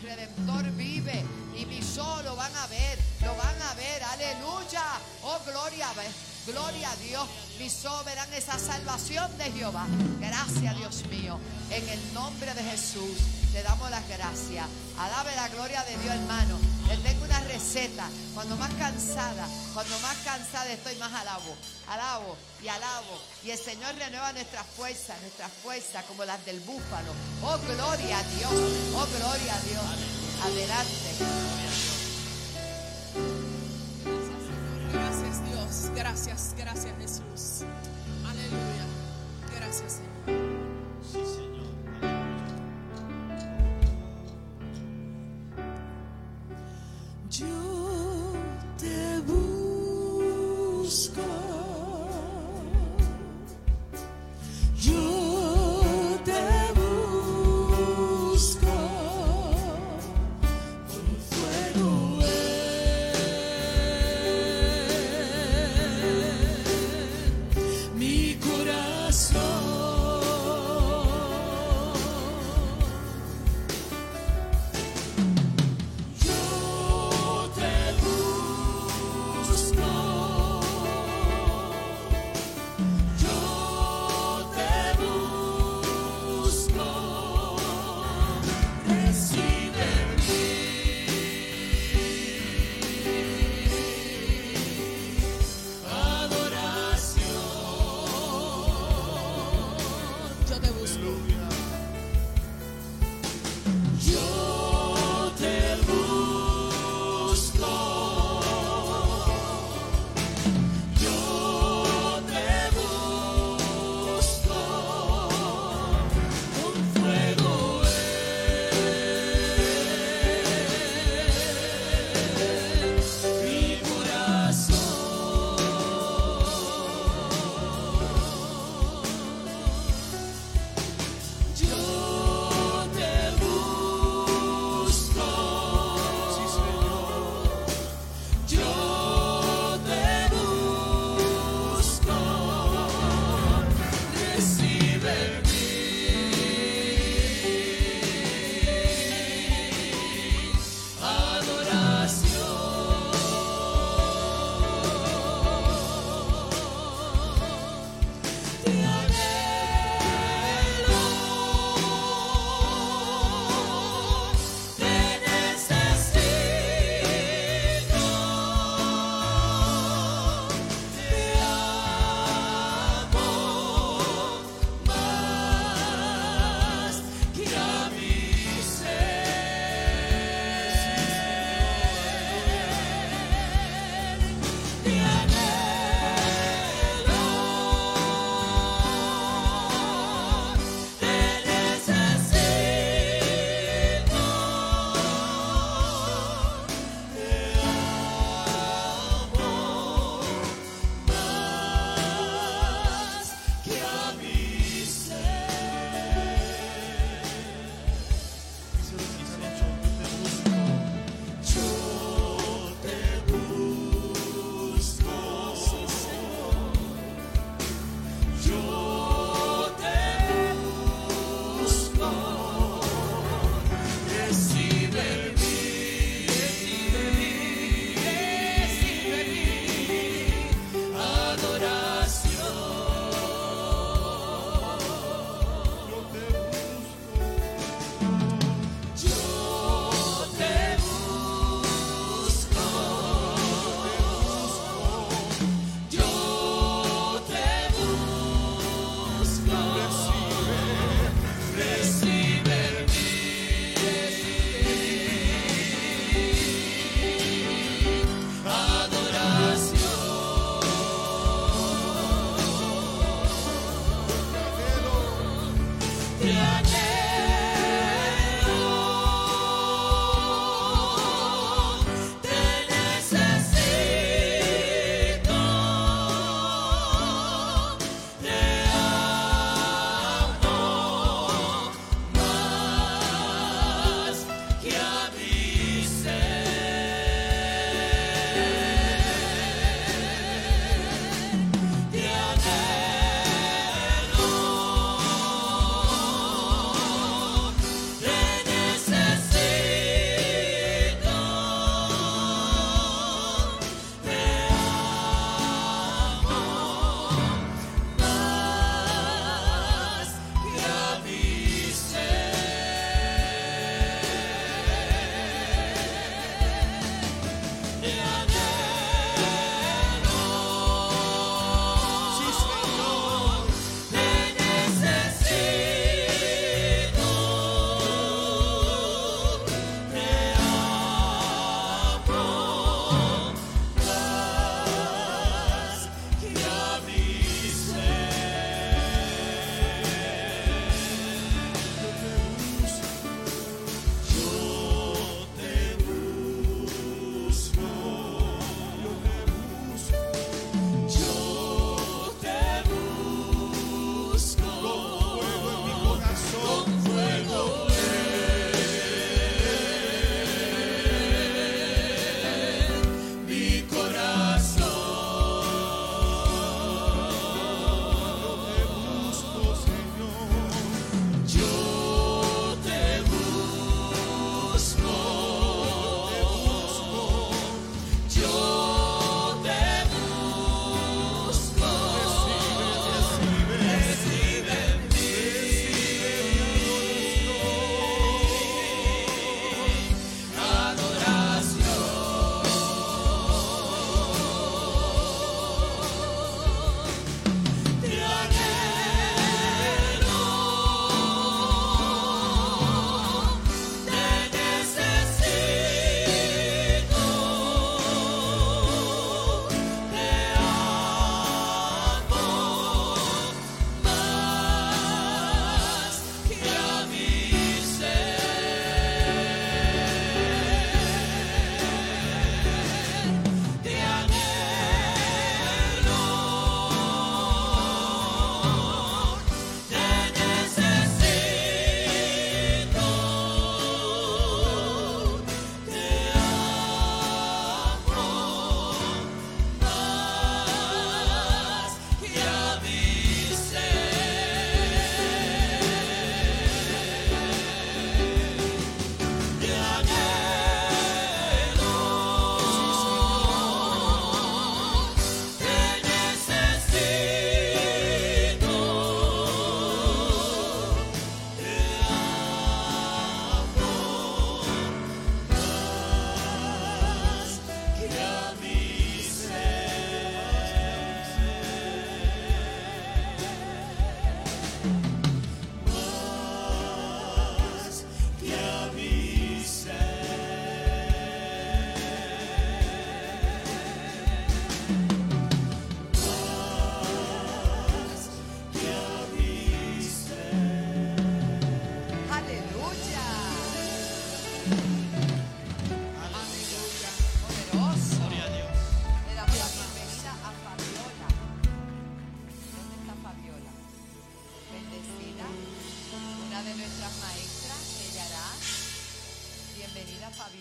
Redentor vive y mis ojos lo van a ver, aleluya. Oh, gloria a Dios, mis ojos verán esa salvación de Jehová. Gracias, Dios mío, en el nombre de Jesús te damos las gracias. Alabe la gloria de Dios, hermano. Les tengo una receta. Cuando más cansada estoy, más alabo y el Señor renueva nuestras fuerzas como las del búfalo. Oh, gloria a Dios, adelante. Gracias, Dios, gracias Jesús, aleluya, gracias, Señor. Sí, Señor. Yo te busco, yo te busco, con fuego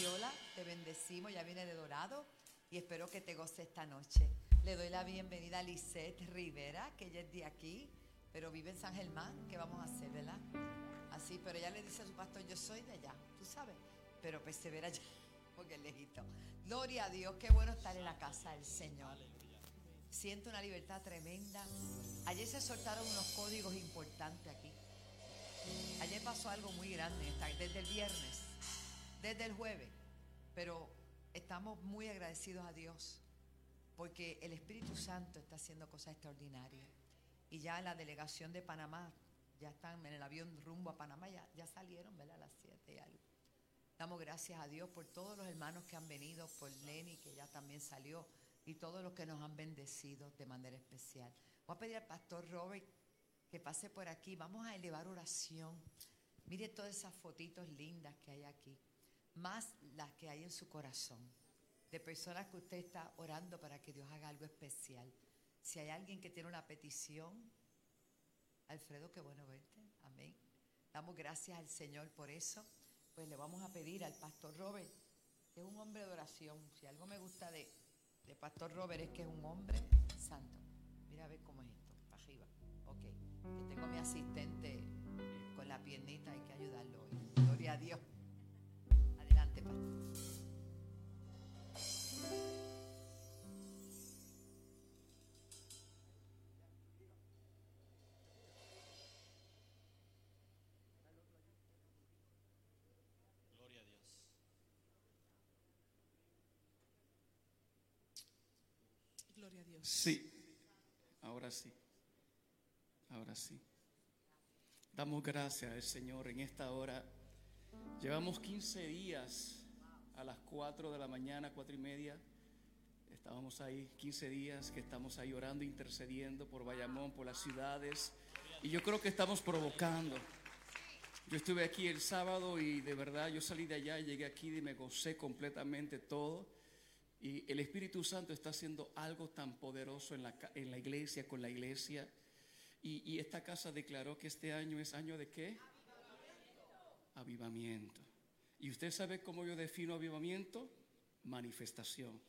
Fabiola, te bendecimos, ya viene de Dorado y espero que te goce esta noche. Le doy la bienvenida a Lisette Rivera, que ella es de aquí, pero vive en San Germán. ¿Qué vamos a hacer, verdad? Así, pero ella le dice a su pastor, yo soy de allá, tú sabes, pero persevera allá, porque es lejito. Gloria a Dios, qué bueno estar en la casa del Señor. Siento una libertad tremenda. Ayer se soltaron unos códigos importantes aquí. Ayer pasó algo muy grande, desde el viernes, desde el jueves, pero estamos muy agradecidos a Dios porque el Espíritu Santo está haciendo cosas extraordinarias. Y ya la delegación de Panamá, ya están en el avión rumbo a Panamá, ya salieron, ¿verdad? A las 7 y algo. Damos gracias a Dios por todos los hermanos que han venido, por Lenny, que ya también salió, y todos los que nos han bendecido de manera especial. Voy a pedir al pastor Robert que pase por aquí. Vamos a elevar oración. Mire todas esas fotitos lindas que hay aquí, más las que hay en su corazón, de personas que usted está orando para que Dios haga algo especial. Si hay alguien que tiene una petición, Alfredo, qué bueno verte. Amén. Damos gracias al Señor por eso. Pues le vamos a pedir al pastor Robert, que es un hombre de oración. Si algo me gusta de pastor Robert es que es un hombre santo. Mira a ver cómo es esto, para arriba. Ok, que tengo a mi asistente con la piernita, hay que ayudarlo hoy. Gloria a Dios. Adelante, pastor. Gloria a Dios. Gloria a Dios. Sí, ahora sí. Ahora sí. Damos gracias al Señor en esta hora. Llevamos 15 días a las 4 de la mañana, 4:30. Estábamos ahí 15 días que estamos ahí orando, intercediendo por Bayamón, por las ciudades. Y yo creo que estamos provocando. Yo estuve aquí el sábado y de verdad yo salí de allá y llegué aquí y me gocé completamente todo. Y el Espíritu Santo está haciendo algo tan poderoso en la iglesia, con la iglesia. Y esta casa declaró que este año es año de ¿qué? Avivamiento. ¿Y usted sabe cómo yo defino avivamiento? Manifestación.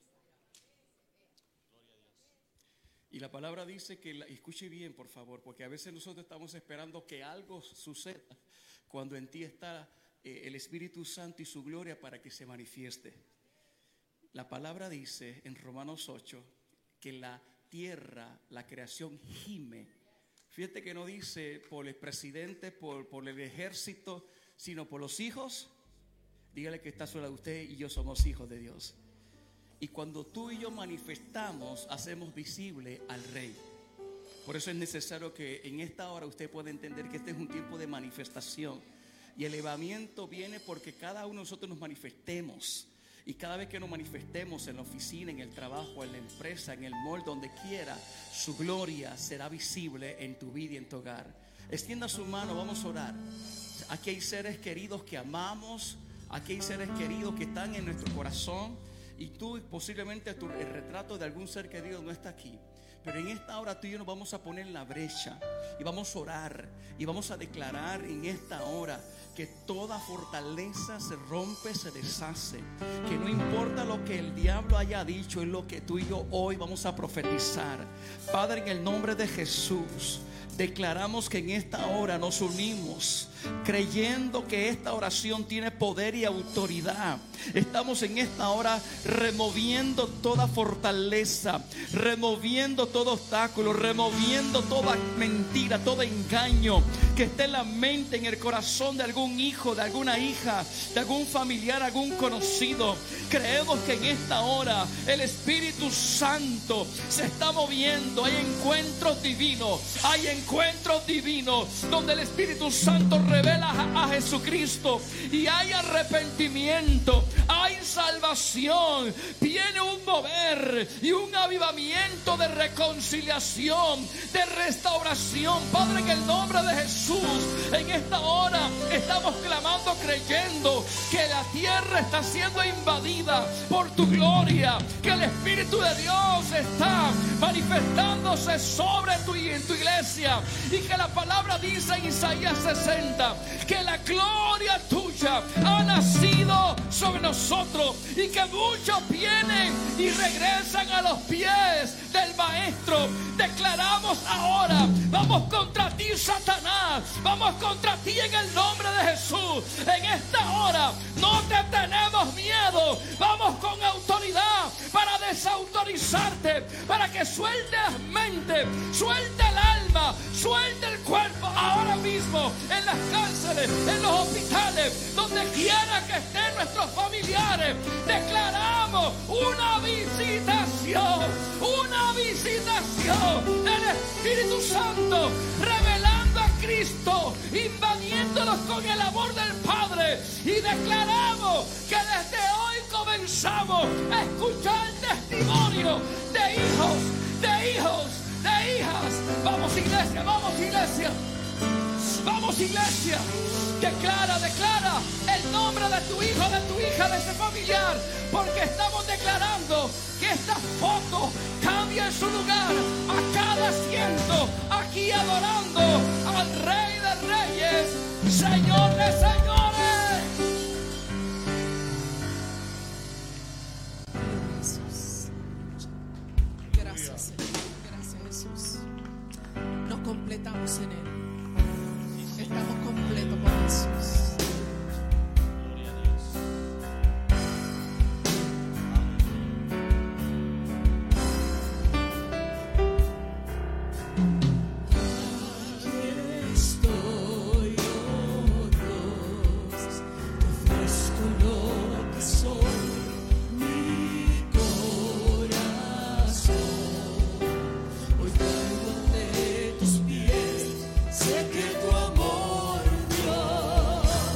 Y la palabra dice que, escuche bien por favor, porque a veces nosotros estamos esperando que algo suceda cuando en ti está el Espíritu Santo y su gloria para que se manifieste. La palabra dice en Romanos 8 que la tierra, la creación gime. Fíjate que no dice por el presidente, por el ejército, sino por los hijos. Dígale que está sola de usted y yo somos hijos de Dios. Y cuando tú y yo manifestamos, hacemos visible al Rey. Por eso es necesario que en esta hora usted pueda entender que este es un tiempo de manifestación. Y el elevamiento viene porque cada uno de nosotros nos manifestemos. Y cada vez que nos manifestemos en la oficina, en el trabajo, en la empresa, en el mall, donde quiera, su gloria será visible en tu vida y en tu hogar. Extienda su mano, vamos a orar. Aquí hay seres queridos que amamos. Aquí hay seres queridos que están en nuestro corazón. Y tú posiblemente el retrato de algún ser querido no está aquí. Pero en esta hora tú y yo nos vamos a poner en la brecha y vamos a orar y vamos a declarar en esta hora que toda fortaleza se rompe, se deshace. Que no importa lo que el diablo haya dicho, es lo que tú y yo hoy vamos a profetizar. Padre, en el nombre de Jesús, declaramos que en esta hora nos unimos creyendo que esta oración tiene poder y autoridad. Estamos en esta hora removiendo toda fortaleza, removiendo todo obstáculo, removiendo toda mentira, todo engaño que esté en la mente, en el corazón de algún hijo, de alguna hija, de algún familiar, algún conocido. Creemos que en esta hora el Espíritu Santo se está moviendo. Hay encuentros divinos, donde el Espíritu Santo revela a Jesucristo y hay arrepentimiento, hay salvación, viene un mover y un avivamiento de reconciliación, de restauración. Padre, en el nombre de Jesús, en esta hora estamos clamando, creyendo que la tierra está siendo invadida por tu gloria, que el Espíritu de Dios está manifestándose sobre tu y en tu iglesia, y que la palabra dice en Isaías 60 que la gloria tuya ha nacido sobre nosotros. nosotros y que muchos vienen y regresan a los pies del Maestro. Declaramos ahora, vamos contra ti, Satanás, vamos contra ti en el nombre de Jesús. En esta hora no te tenemos miedo, vamos con autoridad para desautorizarte, para que sueltes mente, suelte el alma, suelte el cuerpo ahora mismo, en las cárceles, en los hospitales, donde quiera que estén nuestros familiares. Declaramos una visitación del Espíritu Santo, revelando a Cristo, invadiéndolos con el amor del Padre, y declaramos que desde hoy comenzamos a escuchar testimonio de hijos, de hijas. Vamos, iglesia, vamos, iglesia. Vamos, iglesia. Declara el nombre de tu hijo, de tu hija, de ese familiar, porque estamos declarando que esta foto cambia su lugar a cada asiento, aquí adorando al Rey de Reyes, Señor de Señores. Jesús. Gracias, Señor. Gracias, Jesús. Nos completamos en Él. Estamos completos por Jesús. Sé que tu amor, Dios,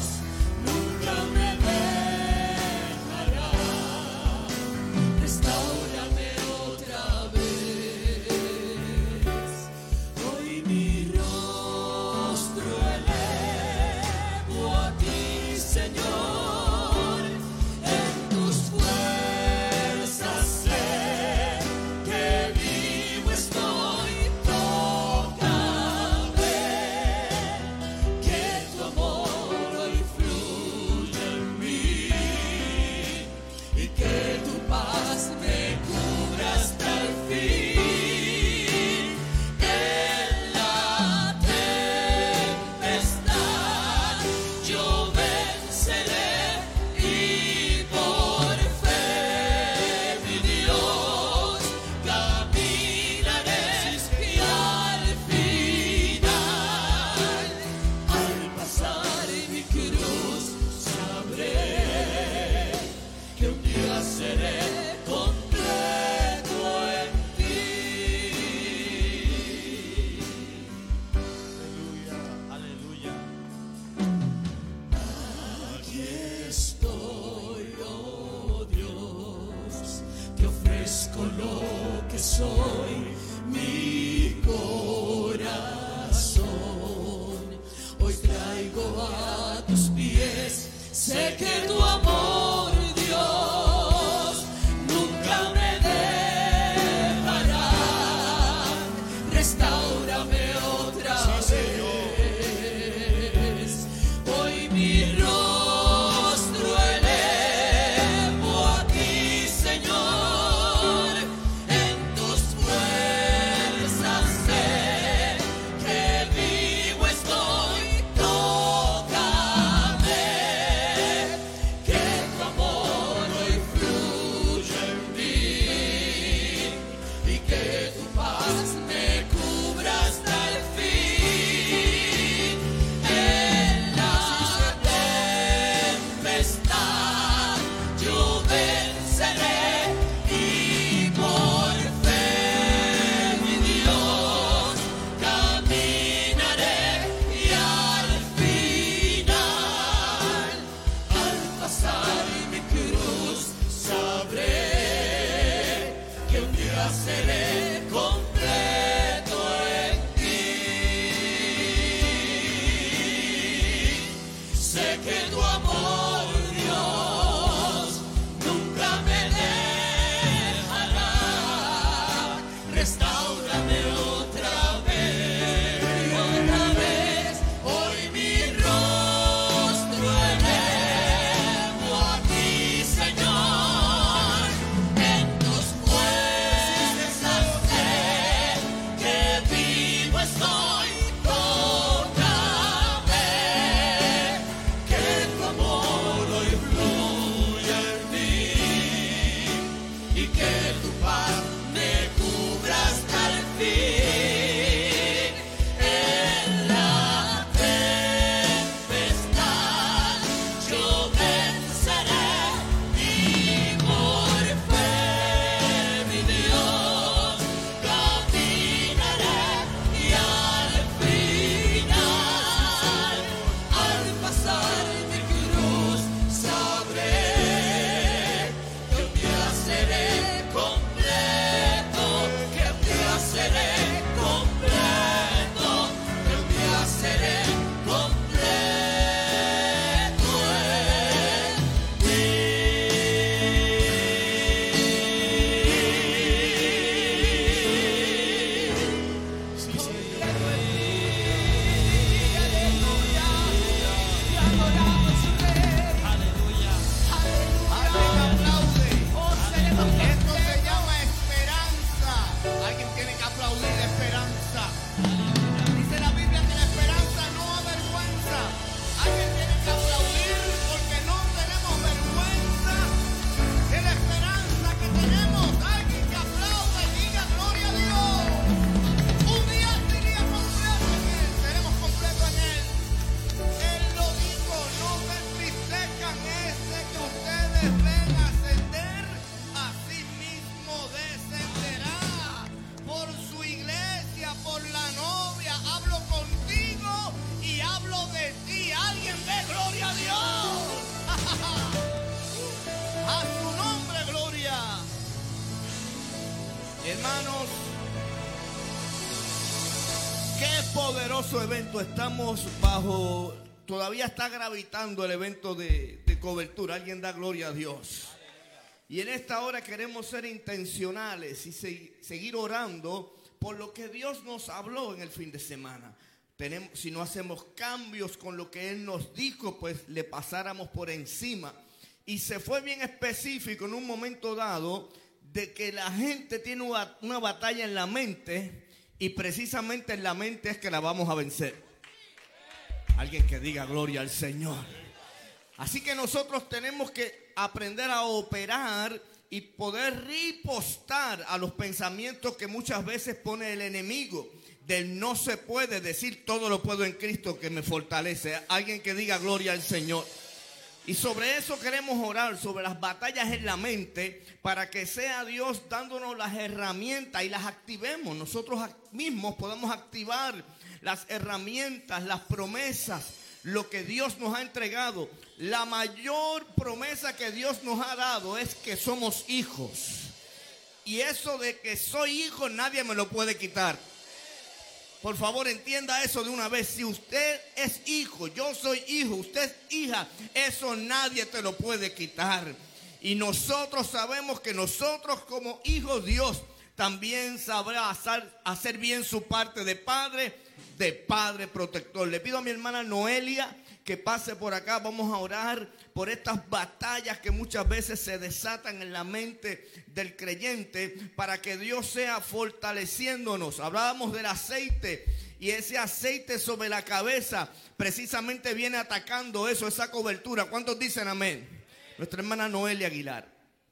poderoso evento. Estamos bajo, todavía está gravitando el evento de cobertura. Alguien da gloria a Dios. Y en esta hora queremos ser intencionales y seguir orando por lo que Dios nos habló en el fin de semana. Si no hacemos cambios con lo que Él nos dijo, pues le pasáramos por encima. Y se fue bien específico en un momento dado de que la gente tiene una batalla en la mente, y precisamente en la mente es que la vamos a vencer. Alguien que diga gloria al Señor. Así que nosotros tenemos que aprender a operar y poder ripostar a los pensamientos que muchas veces pone el enemigo. Del no se puede decir todo lo puedo en Cristo que me fortalece. Alguien que diga gloria al Señor. Y sobre eso queremos orar, sobre las batallas en la mente, para que sea Dios dándonos las herramientas y las activemos. Nosotros mismos podemos activar las herramientas, las promesas, lo que Dios nos ha entregado. La mayor promesa que Dios nos ha dado es que somos hijos. Y eso de que soy hijo nadie me lo puede quitar. Por favor, entienda eso de una vez. Si usted es hijo, yo soy hijo, usted es hija, eso nadie te lo puede quitar. Y nosotros sabemos que nosotros como hijos, Dios también sabrá hacer bien su parte de padre protector. Le pido a mi hermana Noelia que pase por acá. Vamos a orar por estas batallas que muchas veces se desatan en la mente del creyente, para que Dios sea fortaleciéndonos. Hablábamos del aceite, y ese aceite sobre la cabeza precisamente viene atacando eso, esa cobertura. ¿Cuántos dicen amén? Nuestra hermana Noelia Aguilar.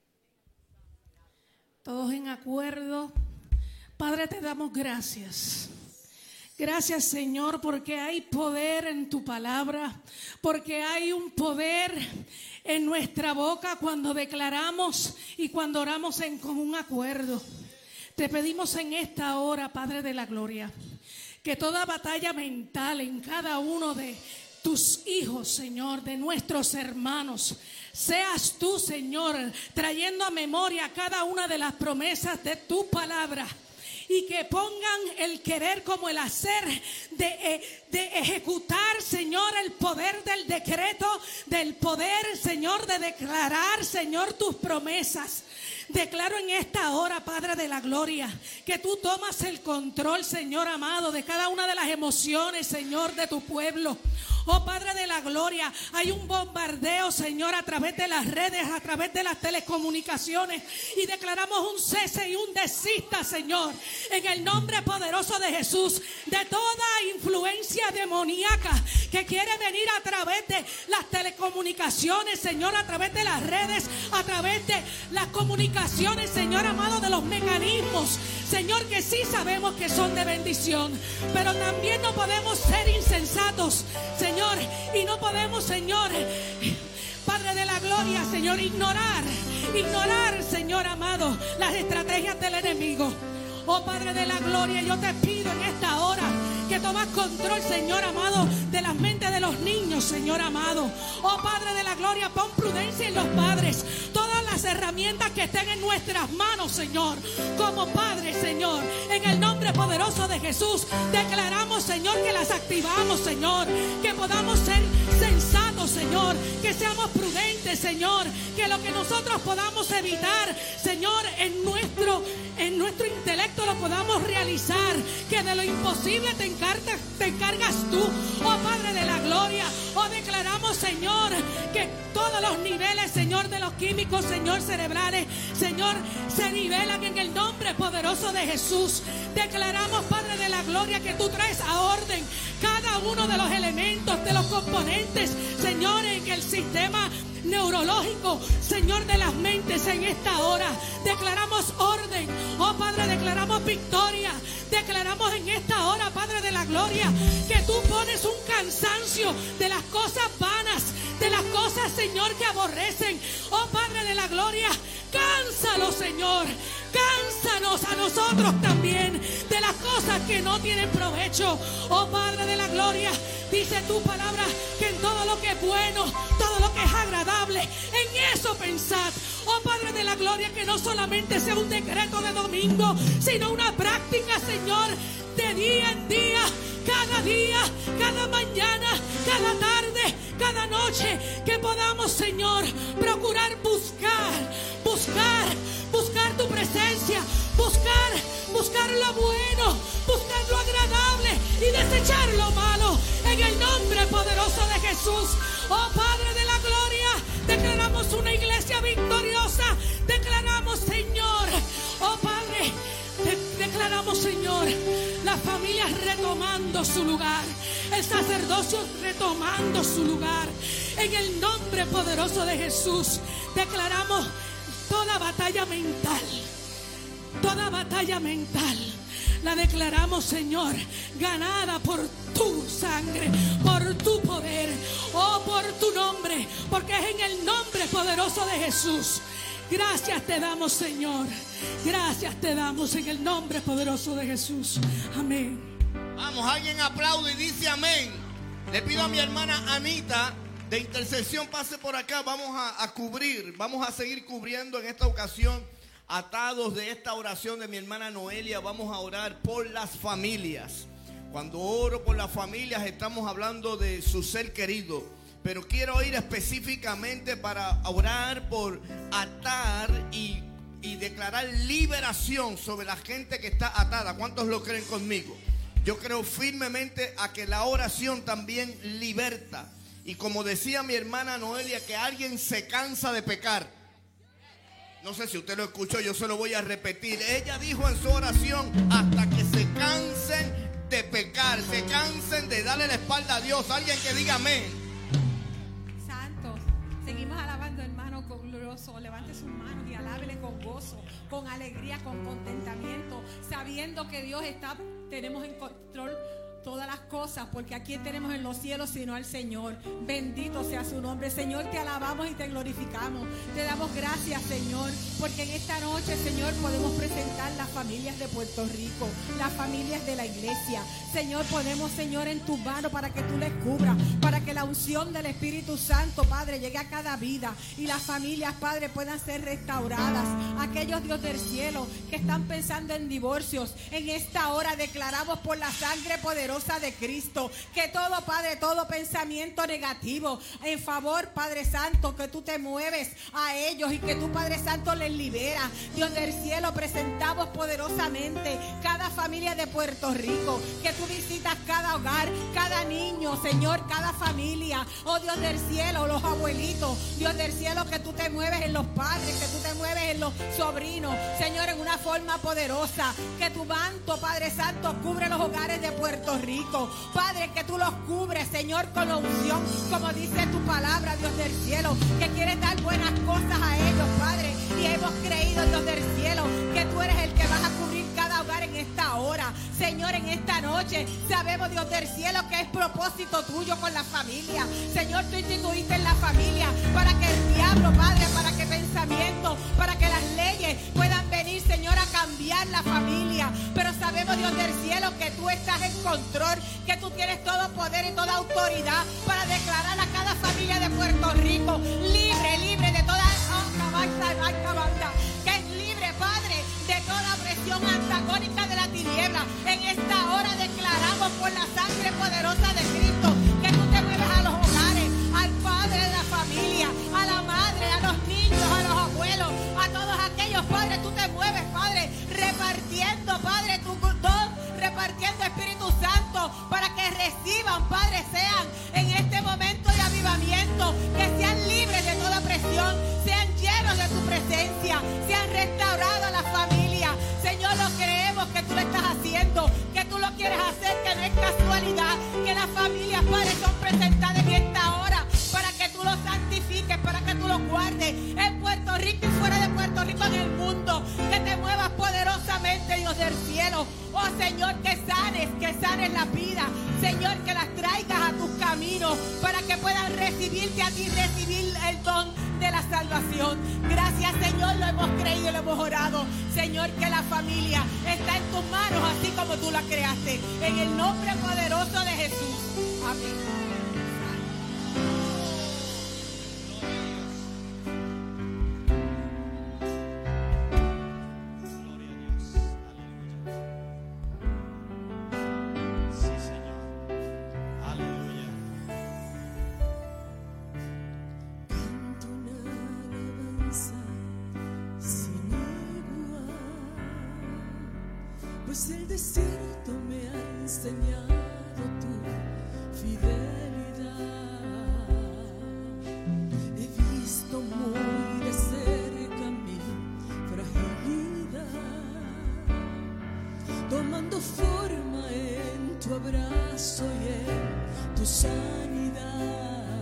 Todos en acuerdo. Padre, te damos gracias. Gracias, Señor, porque hay poder en tu palabra, porque hay un poder en nuestra boca cuando declaramos y cuando oramos en común acuerdo. Te pedimos en esta hora, Padre de la gloria, que toda batalla mental en cada uno de tus hijos, Señor, de nuestros hermanos, seas tú, Señor, trayendo a memoria cada una de las promesas de tu palabra. Y que pongan el querer como el hacer de ejecutar, Señor, el poder del decreto, del poder, Señor, de declarar, Señor, tus promesas. Declaro en esta hora, Padre de la gloria, que tú tomas el control, Señor amado, de cada una de las emociones, Señor, de tu pueblo. Oh Padre de la gloria, hay un bombardeo, Señor, a través de las redes, a través de las telecomunicaciones, y declaramos un cese y un desista, Señor, en el nombre poderoso de Jesús, de toda influencia demoníaca que quiere venir a través de las telecomunicaciones, Señor, a través de las redes, a través de las comunicaciones, Señor amado, de los mecanismos, Señor, que sí sabemos que son de bendición, pero también no podemos ser insensatos, Señor, y no podemos, Señor, Padre de la gloria, Señor, ignorar, Señor amado, las estrategias del enemigo. Oh Padre de la gloria, yo te pido en esta hora que tomas control, Señor amado, de las mentes de los niños, Señor amado. Oh Padre de la gloria, pon prudencia en los padres. Todas las herramientas que estén en nuestras manos, Señor, como padres, Señor, en el nombre poderoso de Jesús, declaramos, Señor, que las activamos, Señor, que podamos ser sensatos, Señor, que seamos prudentes, Señor, que lo que nosotros podamos evitar, Señor, en nuestro intelecto lo podamos realizar, que de lo imposible te encargas tú, oh Padre de la gloria. Oh, declaramos, Señor, que todos los niveles, Señor, de los químicos, Señor, cerebrales, Señor, se nivelan en el nombre poderoso de Jesús. Declaramos, Padre de la gloria, que tú traes a orden cada uno de los elementos, de los componentes, Señor, en el sistema neurológico, Señor, de las mentes en esta hora. Declaramos orden, oh Padre, declaramos victoria. Declaramos en esta hora, Padre de la gloria, que tú pones un cansancio de las cosas vanas, de las cosas, Señor, que aborrecen. Oh Padre de la gloria, cánsalo, Señor. Cánsanos a nosotros también de las cosas que no tienen provecho. Oh Padre de la gloria, dice tu palabra que en todo lo que es bueno, todo lo que es agradable, en eso pensad. Oh Padre de la gloria, que no solamente sea un decreto de domingo, sino una práctica, Señor, de día en día, cada mañana, cada tarde, cada noche, que podamos, Señor, procurar buscar tu presencia, buscar lo bueno, buscar lo agradable y desechar lo malo, en el nombre poderoso de Jesús. Oh Padre de la gloria, declaramos una iglesia victoriosa, declaramos, Señor, oh Padre, declaramos, Señor, las familias retomando su lugar, el sacerdocio retomando su lugar, en el nombre poderoso de Jesús. Declaramos toda batalla mental, la declaramos, Señor, ganada por tu sangre, por tu poder, oh, por tu nombre, porque es en el nombre poderoso de Jesús. Gracias te damos, Señor. Gracias te damos en el nombre poderoso de Jesús. Amén. Vamos, alguien aplaude y dice amén. Le pido a mi hermana Anita de intercesión pase por acá. Vamos a seguir cubriendo en esta ocasión, atados de esta oración de mi hermana Noelia. Vamos a orar por las familias. Cuando oro por las familias estamos hablando de su ser querido, pero quiero ir específicamente para orar por atar y declarar liberación sobre la gente que está atada. ¿Cuántos lo creen conmigo? Yo creo firmemente a que la oración también liberta. Y como decía mi hermana Noelia, que alguien se cansa de pecar. No sé si usted lo escuchó, yo se lo voy a repetir. Ella dijo en su oración, hasta que se cansen de pecar, se cansen de darle la espalda a Dios. Alguien que diga amén. Santos, seguimos alabando, hermano, con glorioso. Levante sus manos y alábele con gozo, con alegría, con contentamiento, sabiendo que Dios tenemos en control todas las cosas, porque aquí tenemos en los cielos sino al Señor. Bendito sea su nombre. Señor, te alabamos y te glorificamos. Te damos gracias, Señor, porque en esta noche, Señor, podemos presentar las familias de Puerto Rico, las familias de la iglesia. Señor, ponemos, Señor, en tus manos para que tú les cubras, para que la unción del Espíritu Santo, Padre, llegue a cada vida y las familias, Padre, puedan ser restauradas. Aquellos, Dios del cielo, que están pensando en divorcios, en esta hora declaramos por la sangre poderosa de Cristo, que todo, Padre, todo pensamiento negativo en favor, Padre Santo, que tú te mueves a ellos y que tú, Padre Santo, les libera. Dios del cielo, presentamos poderosamente cada familia de Puerto Rico, que tú visitas cada hogar, cada niño, Señor, cada familia. Oh Dios del cielo, los abuelitos, Dios del cielo, que tú te mueves en los padres, que tú te mueves en los sobrinos, Señor, en una forma poderosa, que tu manto, Padre Santo, cubre los hogares de Puerto Rico, Padre, que tú los cubres, Señor, con la unción, como dice tu palabra, Dios del cielo, que quieres dar buenas cosas a ellos, Padre, y hemos creído, Dios del cielo, que tú eres el que vas a cubrir cada hogar en esta hora. Señor, en esta noche sabemos, Dios del cielo, que es propósito tuyo con la familia. Señor, tú instituiste en la familia para que el diablo, Padre, para que pensamientos, para que las leyes puedan venir, Señor, a cambiar la familia. Pero sabemos, Dios del cielo, que tú estás en control, que tú tienes todo poder y toda autoridad para declarar a cada familia de Puerto Rico libre de toda banda, que es libre, Padre, de toda presión antagónica de la tiniebla. En esta hora declaramos por la sangre poderosa de Cristo que tú te mueves a los hogares, al padre de la familia, a la madre, a los niños, a los abuelos, a todos aquellos, Padre, tú te mueves, Padre, repartiendo, Padre, tu don, repartiendo Espíritu Santo para que reciban, Padre, sean en este momento de avivamiento, que sean libres de toda presión, sean llenos de tu presencia, sean restaurados a la familia. Señor, lo creemos que tú lo estás haciendo, que tú lo quieres hacer, que no es casualidad, que las familias, Padre, son presentadas en esta hora para que tú los santifiques, para que tú los guardes en Puerto Rico y fuera de Puerto Rico, en el mundo, que te muevas poderosamente, Dios del cielo. Oh Señor, que sanes la vida, Señor, que las traigas a tus caminos para que puedan recibirte a ti, recibir el don de la salvación. Gracias, Señor, lo hemos creído y lo hemos orado. Señor, que la familia está en tus manos así como tú la creaste, en el nombre poderoso de Jesús. Amén. Pues el desierto me ha enseñado tu fidelidad. He visto muy de cerca mi fragilidad, tomando forma en tu abrazo y en tu sanidad.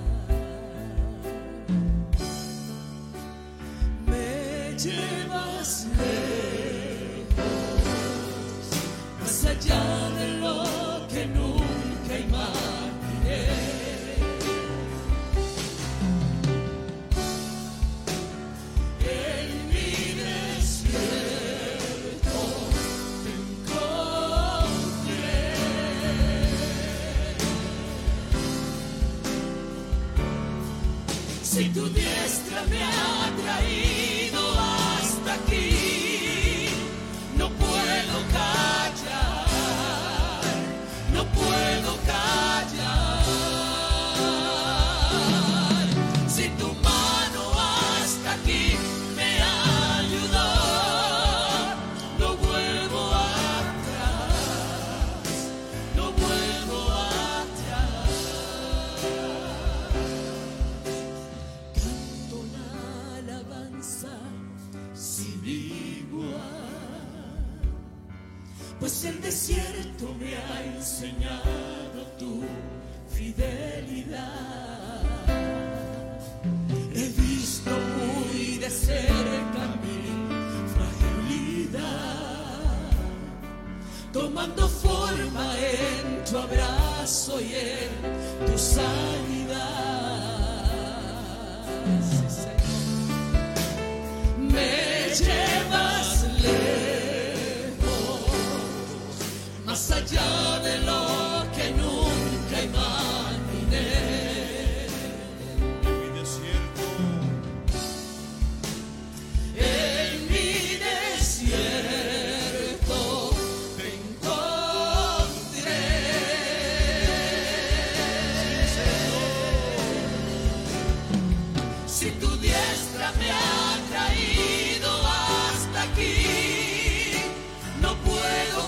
Me llevas lejos, más allá de lo que nunca imaginé. En mi desierto te encontré. Si tu diestra me ha traído hasta aquí, no puedo callar, no puedo callar. Si tu mano hasta aquí me ayudó, no vuelvo atrás, no vuelvo atrás. Canto una alabanza sin igual, pues el desierto me ha enseñado tu fidelidad. He visto muy de cerca mi fragilidad, tomando forma en tu abrazo y en tu sanidad. Sí, Señor. Me llevas lejos, más allá de lo que nunca imaginé. En mi desierto te encontré. Si tu diestra me ha traído hasta aquí, no puedo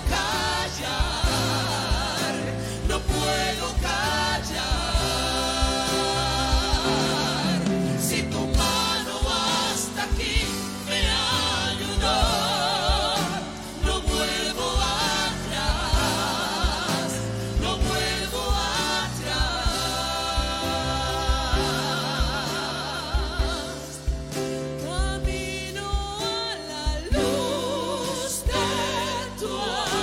callar, no puedo callar. Si tu mano hasta aquí me ayudó, no vuelvo atrás, no vuelvo atrás. Camino a la luz de tu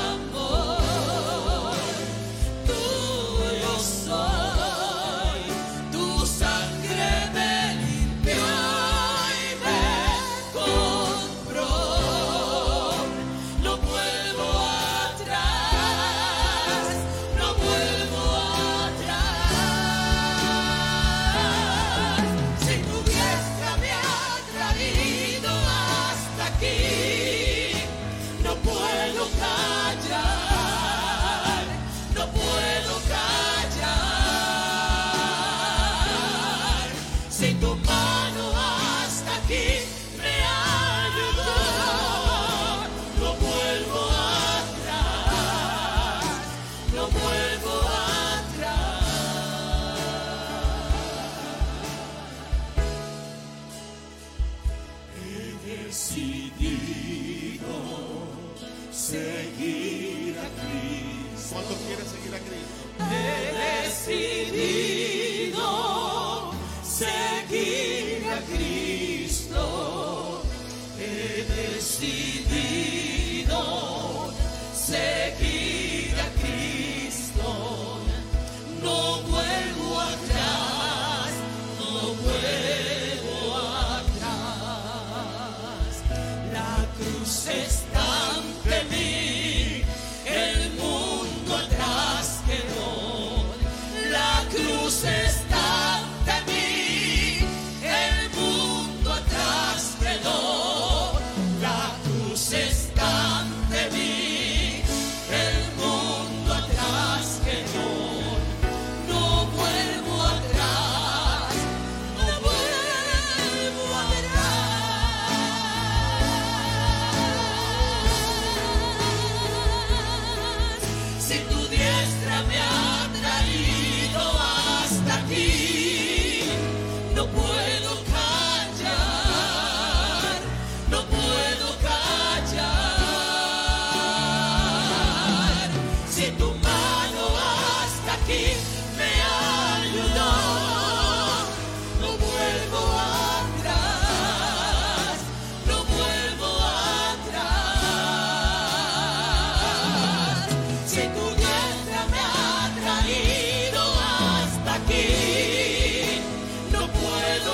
amor, tuyo soy, tu sangre me limpió y me compró. No vuelvo atrás, no vuelvo atrás. Si tu diestra me ha traído hasta aquí, no puedo callar, no puedo callar. Si tu mano hasta aquí me ayudó, no vuelvo atrás, no vuelvo atrás. He decidido seguir a Cristo. ¿Cuántos quieren seguir a Cristo? He decidido seguir a Cristo. He decidido seguir a Cristo. No vuelvo atrás, no vuelvo atrás. La cruz está ante mí, el mundo atrás quedó. La cruz aquí me ayudó. No vuelvo atrás, no vuelvo atrás. Si tu diestra me ha traído hasta aquí, no puedo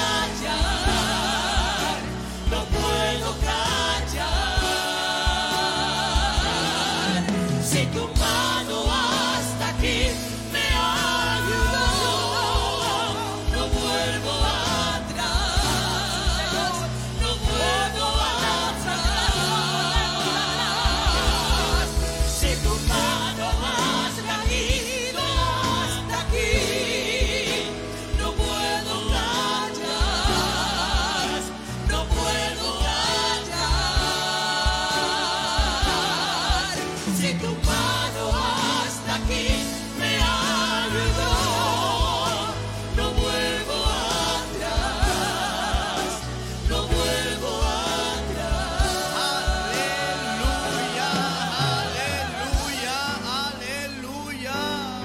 callar, no puedo callar. Si tu mano hasta aquí me ayudó, no vuelvo atrás, no vuelvo atrás. Si tu mano has traído hasta aquí, no puedo callar, no puedo callar. Si tu mano hasta aquí me ayudó, no vuelvo atrás, no vuelvo atrás. Aleluya, aleluya, aleluya.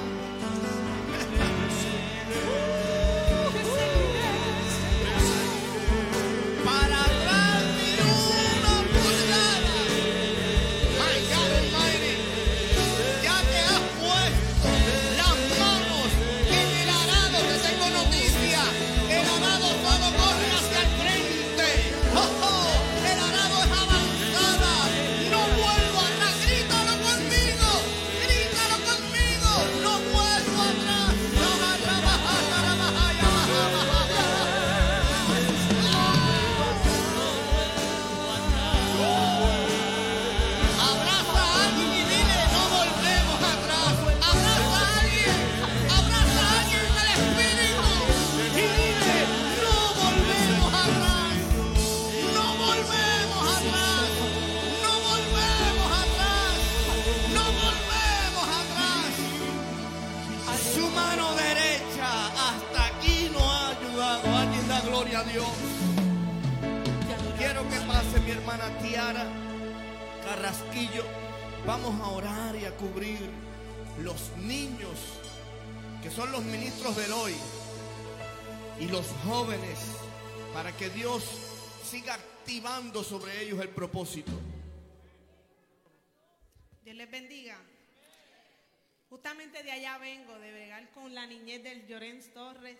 Para atrás ni una pulgada. My God Almighty, ya que has puesto las manos en el arado, te tengo noticia. El arado todo corre hacia el frente. Oh, oh, el arado es avanzada. No vuelvo atrás. Grítalo conmigo. Grítalo conmigo. No vuelvo atrás. Abraza a alguien y dile, no volvemos atrás. Abraza a alguien en el espíritu y dile, no volvemos atrás. No volvemos atrás. No volvemos atrás. No volvemos atrás. Su mano derecha hasta aquí no ha ayudado. Alguien da gloria a Dios. Quiero que pase mi hermana Tiara Carrasquillo. Vamos a orar y a cubrir los niños que son los ministros del hoy y los jóvenes, para que Dios siga activando sobre ellos el propósito. Dios les bendiga. Justamente de allá vengo, de bregar con la niñez del Llorens Torres.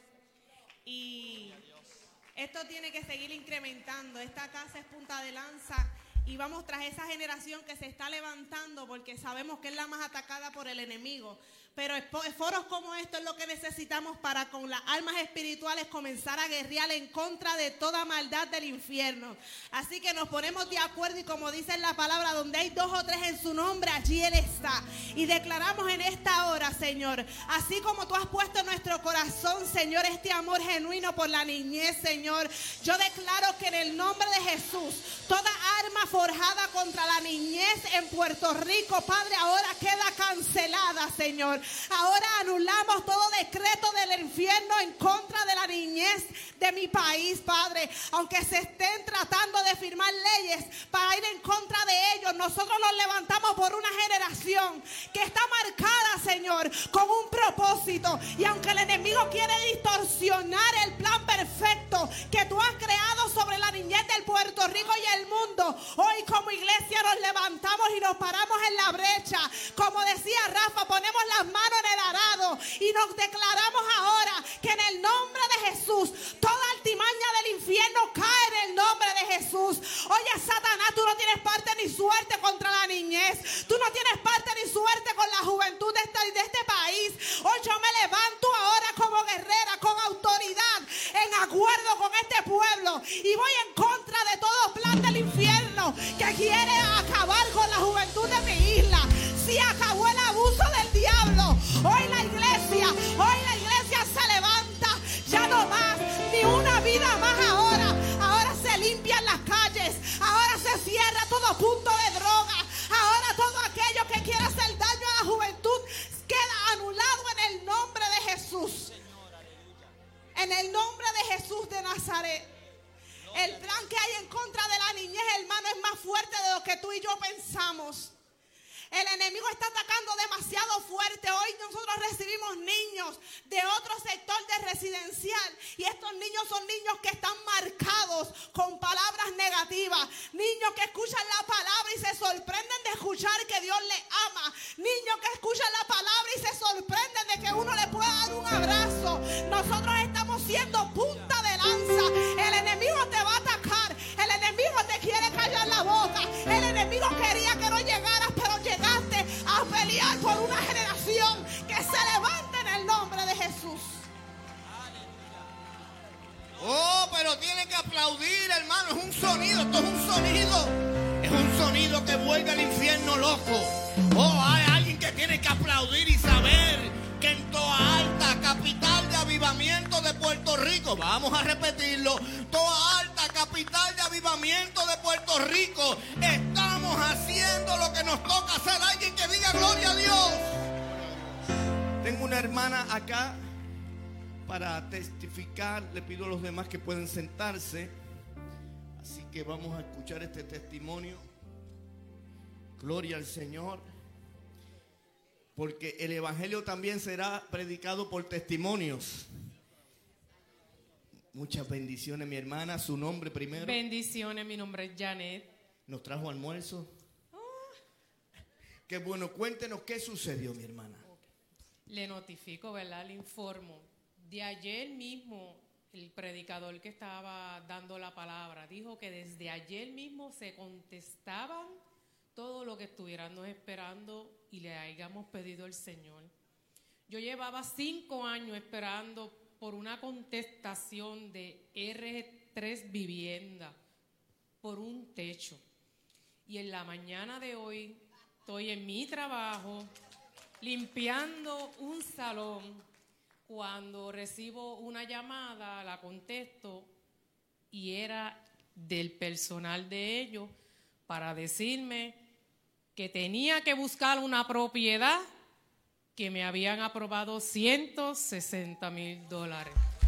Y esto tiene que seguir incrementando. Esta casa es punta de lanza. Y vamos tras esa generación que se está levantando, porque sabemos que es la más atacada por el enemigo. Pero foros como esto es lo que necesitamos para con las almas espirituales comenzar a guerrear en contra de toda maldad del infierno. Así que nos ponemos de acuerdo y como dice en la palabra, donde hay 2 o 3 en su nombre, allí Él está. Y declaramos en esta hora, Señor, así como tú has puesto en nuestro corazón, Señor, este amor genuino por la niñez, Señor, yo declaro que en el nombre de Jesús, toda arma forjada contra la niñez en Puerto Rico, Padre, ahora queda cancelada, Señor. Ahora anulamos todo decreto del infierno en contra de la niñez de mi país, Padre. Aunque se estén tratando de firmar leyes para ir en contra de ellos, nosotros nos levantamos por una generación que está marcada, Señor, con un propósito. Y aunque el enemigo quiere distorsionar el plan perfecto que tú has creado sobre la niñez del Puerto Rico y el mundo, hoy como iglesia nos levantamos y nos paramos en la brecha. Como decía Rafa, ponemos las manos en el arado y nos declaramos ahora que en el nombre de Jesús toda altimaña del infierno cae en el nombre de Jesús. Oye, Satanás, tú no tienes parte ni suerte contra la niñez. Tú no tienes parte ni suerte con la juventud de este país. Hoy yo me levanto ahora como guerrera, con autoridad, en acuerdo con este pueblo, y voy en contra de todo plan del infierno que quiere acabar con la juventud de mi isla. Si acabó el abuso del diablo, hoy la iglesia se levanta. Ya no más, ni una vida más ahora. Ahora se limpian las calles. Ahora se cierra todo punto de droga. Ahora todo aquello que quiera hacer daño a la juventud queda anulado en el nombre de Jesús. En el nombre de Jesús de Nazaret. El plan que hay en contra de la niñez, hermano, es más fuerte de lo que tú y yo pensamos. El enemigo está atacando demasiado fuerte. Hoy nosotros recibimos niños de otro sector de residencial. Y estos niños son niños que están marcados con palabras negativas. Niños que escuchan la palabra y se sorprenden de escuchar que Dios les ama. Niños que escuchan la palabra y se sorprenden de que uno le pueda dar un abrazo. Nosotros estamos siendo punta de lanza. El enemigo te va a atacar. El enemigo te quiere callar la boca. El enemigo quería que no llegaras, pero llegaste a pelear por una generación que se levante en el nombre de Jesús. Oh, pero tiene que aplaudir, hermano. Es un sonido, esto es un sonido. Es un sonido que vuelve al infierno loco. Oh, hay alguien que tiene que aplaudir y saber que en Toa Alta, capital de avivamiento de Puerto Rico, vamos a repetirlo, Toa Alta, capital de avivamiento de Puerto Rico, estamos haciendo lo que nos toca hacer. Alguien que diga gloria a Dios. Tengo una hermana acá para testificar. Le pido a los demás que pueden sentarse. Así que vamos a escuchar este testimonio. Gloria al Señor. Porque el evangelio también será predicado por testimonios. Muchas bendiciones, mi hermana. Su nombre primero. Bendiciones, mi nombre es Janet. ¿Nos trajo almuerzo? Qué bueno, cuéntenos qué sucedió, mi hermana. Le notifico, ¿verdad? Le informo. De ayer mismo, el predicador que estaba dando la palabra dijo que desde ayer mismo se contestaban todo lo que estuviéramos esperando y le hayamos pedido al Señor. Yo llevaba 5 años esperando por una contestación de R3 vivienda, por un techo. Y en la mañana de hoy estoy en mi trabajo limpiando un salón. Cuando recibo una llamada, la contesto y era del personal de ellos para decirme que tenía que buscar una propiedad que me habían aprobado $160,000.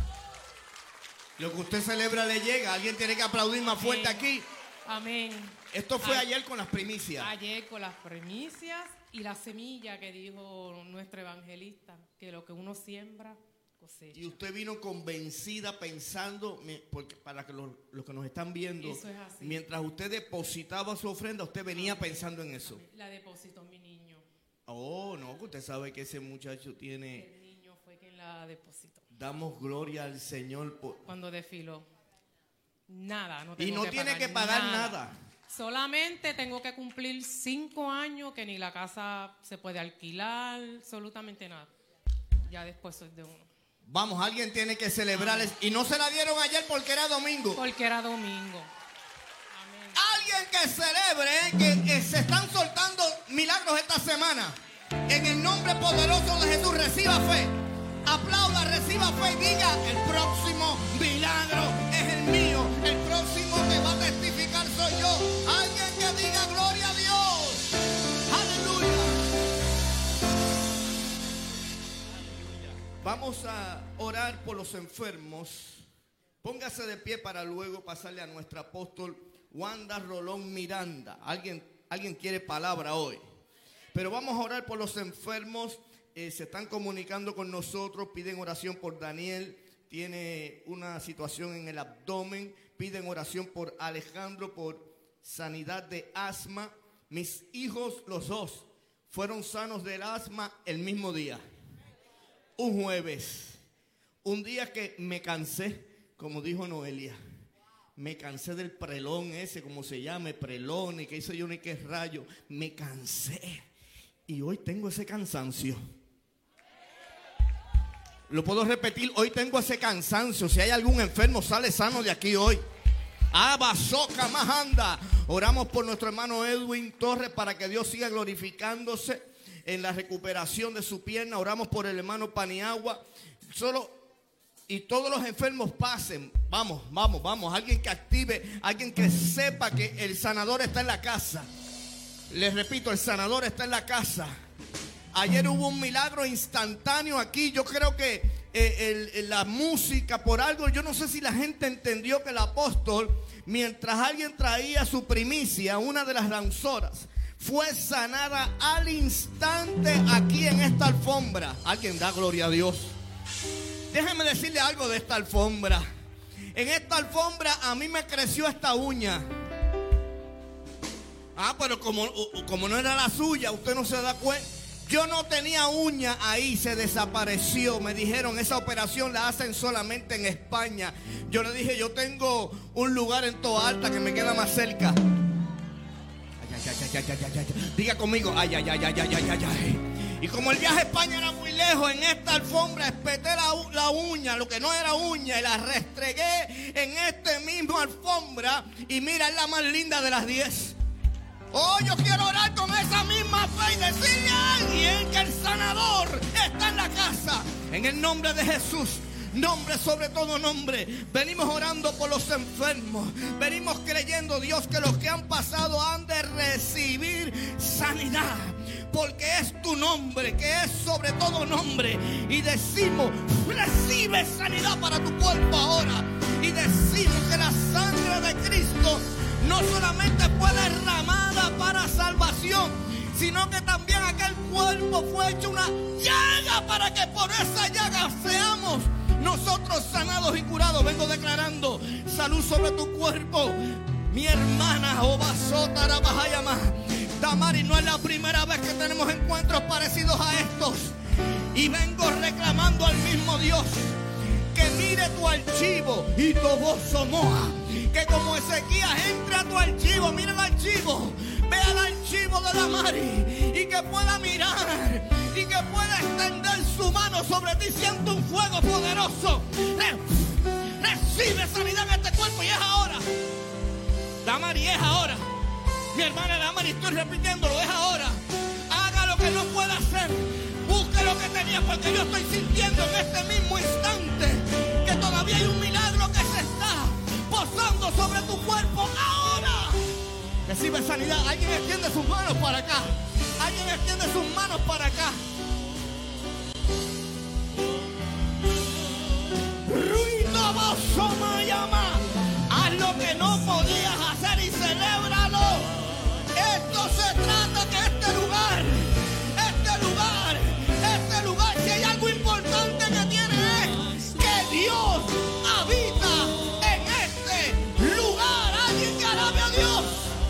Lo que usted celebra le llega. Alguien tiene que aplaudir más fuerte aquí. Amén. Esto fue ayer con las primicias. Ayer con las primicias y la semilla que dijo nuestro evangelista, que lo que uno siembra, cosecha. Y usted vino convencida pensando, porque para que los que nos están viendo, eso es así. Mientras usted depositaba su ofrenda, usted venía pensando en eso. La depositó mi niño. Oh, no, que usted sabe que ese muchacho tiene... El niño fue quien la depositó. Damos gloria al Señor. Cuando desfiló. Nada, no y tengo no tiene que pagar nada. Solamente tengo que cumplir 5 años que ni la casa se puede alquilar, absolutamente nada. Ya después es de uno. Vamos, alguien tiene que celebrarles. Y no se la dieron ayer porque era domingo. Porque era domingo. Amén. Alguien que celebre que se están soltando milagros esta semana. En el nombre poderoso de Jesús, reciba fe. Aplauda, reciba fe y diga: el próximo milagro es el mío. El próximo que va a testificar soy yo. Alguien que diga gloria a Dios. Aleluya. Vamos a orar por los enfermos. Póngase de pie para luego pasarle a nuestra apóstol Wanda Rolón Miranda. Alguien quiere palabra hoy. Pero vamos a orar por los enfermos. Se están comunicando con nosotros, piden oración por Daniel, tiene una situación en el abdomen, piden oración por Alejandro, por sanidad de asma. Mis hijos, los dos, fueron sanos del asma el mismo día, un jueves, un día que me cansé, como dijo Noelia, me cansé del prelón ese, como se llame, prelón, y que hizo yo ni qué rayo, me cansé, y hoy tengo ese cansancio. Lo puedo repetir, hoy tengo ese cansancio. Si hay algún enfermo, sale sano de aquí hoy. Abasoca más anda. Oramos por nuestro hermano Edwin Torres para que Dios siga glorificándose en la recuperación de su pierna. Oramos por el hermano Paniagua. Y todos los enfermos pasen. Vamos. Alguien que active, alguien que sepa que el sanador está en la casa. Les repito, el sanador está en la casa. Ayer hubo un milagro instantáneo aquí. Yo creo que la música, por algo, yo no sé si la gente entendió que el apóstol, mientras alguien traía su primicia, una de las danzoras fue sanada al instante aquí en esta alfombra. Alguien da gloria a Dios. Déjeme decirle algo de esta alfombra. En esta alfombra a mí me creció esta uña. Pero como no era la suya, usted no se da cuenta. Yo no tenía uña ahí, se desapareció. Me dijeron, esa operación la hacen solamente en España. Yo le dije, yo tengo un lugar en Toa Alta que me queda más cerca. Diga conmigo, ay. Y como el viaje a España era muy lejos, en esta alfombra espeté la uña, lo que no era uña, y la restregué en este mismo alfombra. Y mira, es la más linda de las 10. Yo quiero orar con esa misma fe y decirle a alguien que el sanador está en la casa. En el nombre de Jesús. Nombre sobre todo nombre. Venimos orando por los enfermos. Venimos creyendo, Dios, que los que han pasado han de recibir sanidad, porque es tu nombre, que es sobre todo nombre. Y decimos, recibe sanidad para tu cuerpo ahora. Y decimos que la sangre de Cristo no solamente fue derramada para salvación, sino que también aquel cuerpo fue hecho una llaga para que por esa llaga seamos nosotros sanados y curados. Vengo declarando salud sobre tu cuerpo, mi hermana Obasota Rabajayama. Damari, no es la primera vez que tenemos encuentros parecidos a estos. Y vengo reclamando al mismo Dios que mire tu archivo y tu voz somoa. Que como Ezequías entre a tu archivo, mira el archivo, vea el archivo de Damari, y que pueda mirar y que pueda extender su mano sobre ti. Siente un fuego poderoso. Recibe sanidad en este cuerpo y es ahora. Damari, es ahora. Mi hermana Damari, estoy repitiéndolo, es ahora. Haga lo que no pueda hacer. Busque lo que tenía, porque yo estoy sintiendo en este mismo instante que todavía hay un milagro que se está posando sobre tu cuerpo ahora. Recibe sanidad. Alguien extiende sus manos para acá. Alguien extiende sus manos para acá. Ruido bozo mayama. Haz lo que no podías hacer y celébralo. Esto se trata que este lugar, si hay algo importante que tiene, es que Dios habita en este lugar. Alguien que alabe a Dios.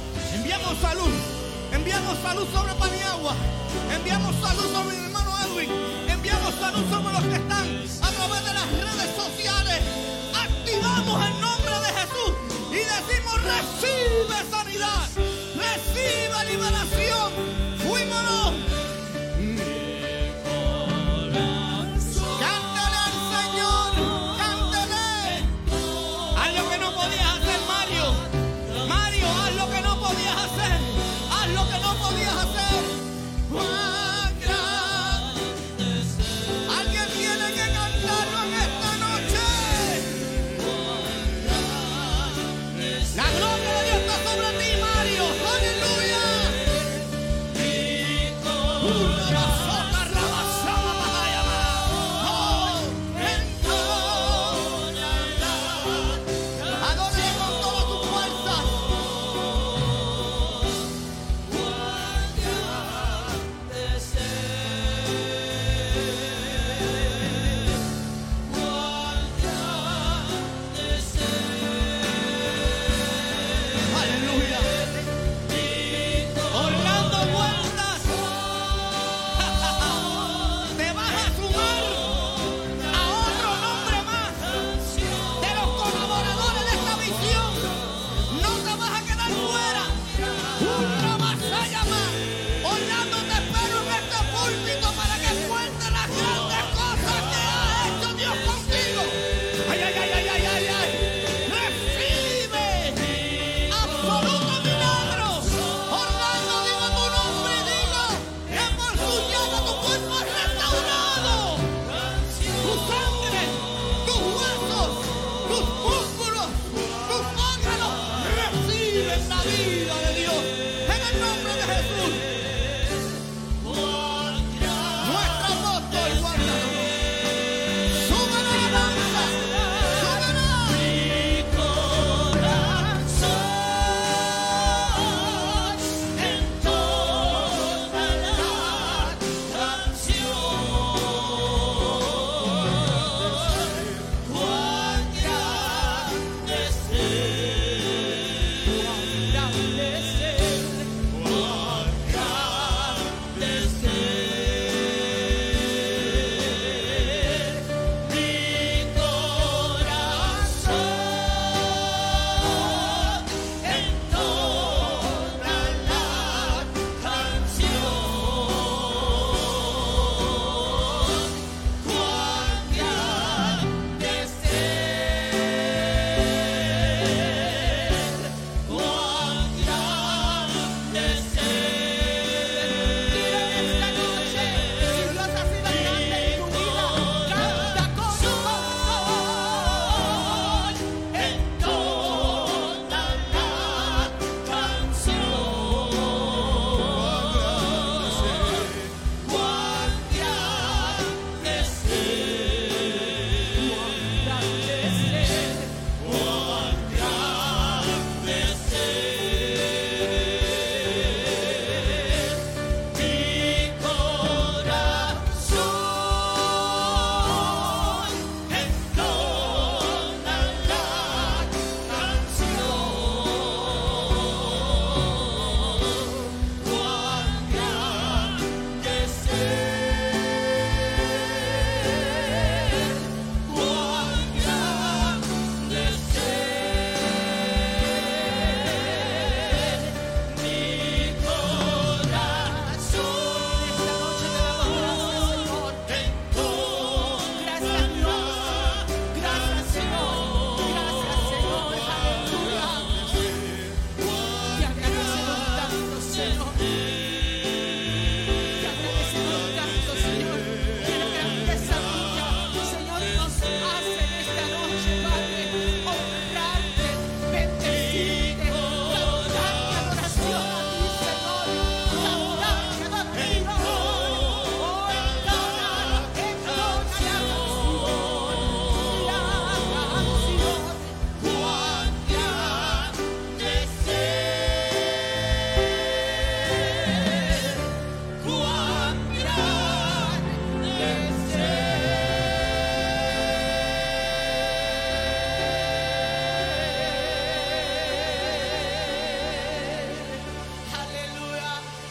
Enviamos salud sobre Paniagua. Enviamos salud sobre mi hermano Edwin. Enviamos salud sobre los que están a través de las redes sociales. Activamos el nombre de Jesús y decimos, recibe sanidad, recibe liberación. Fuímonos. Cántale al Señor, cántale. Haz lo que no podías hacer, Mario. Mario, haz lo que no podías hacer. Haz lo que no podías hacer. Cuán grande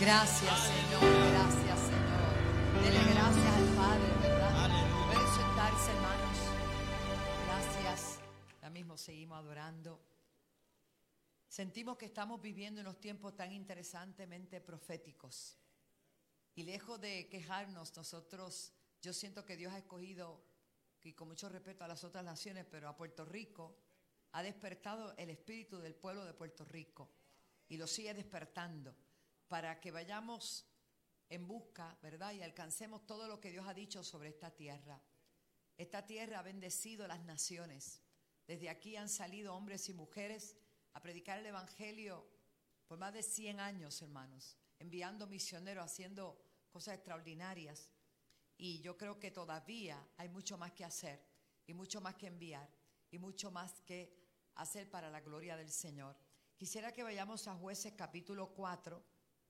Gracias, Señor. Gracias, Señor. Dele gracias al Padre, ¿verdad? Pueden sentarse, hermanos. Gracias. Ahora mismo seguimos adorando. Sentimos que estamos viviendo unos tiempos tan interesantemente proféticos. Y lejos de quejarnos, yo siento que Dios ha escogido, y con mucho respeto a las otras naciones, pero a Puerto Rico, ha despertado el espíritu del pueblo de Puerto Rico. Y lo sigue despertando para que vayamos en busca, ¿verdad? Y alcancemos todo lo que Dios ha dicho sobre esta tierra. Esta tierra ha bendecido a las naciones. Desde aquí han salido hombres y mujeres a predicar el evangelio por más de 100 años, hermanos, enviando misioneros, haciendo cosas extraordinarias. Y yo creo que todavía hay mucho más que hacer y mucho más que enviar y mucho más que hacer para la gloria del Señor. Quisiera que vayamos a Jueces capítulo 4.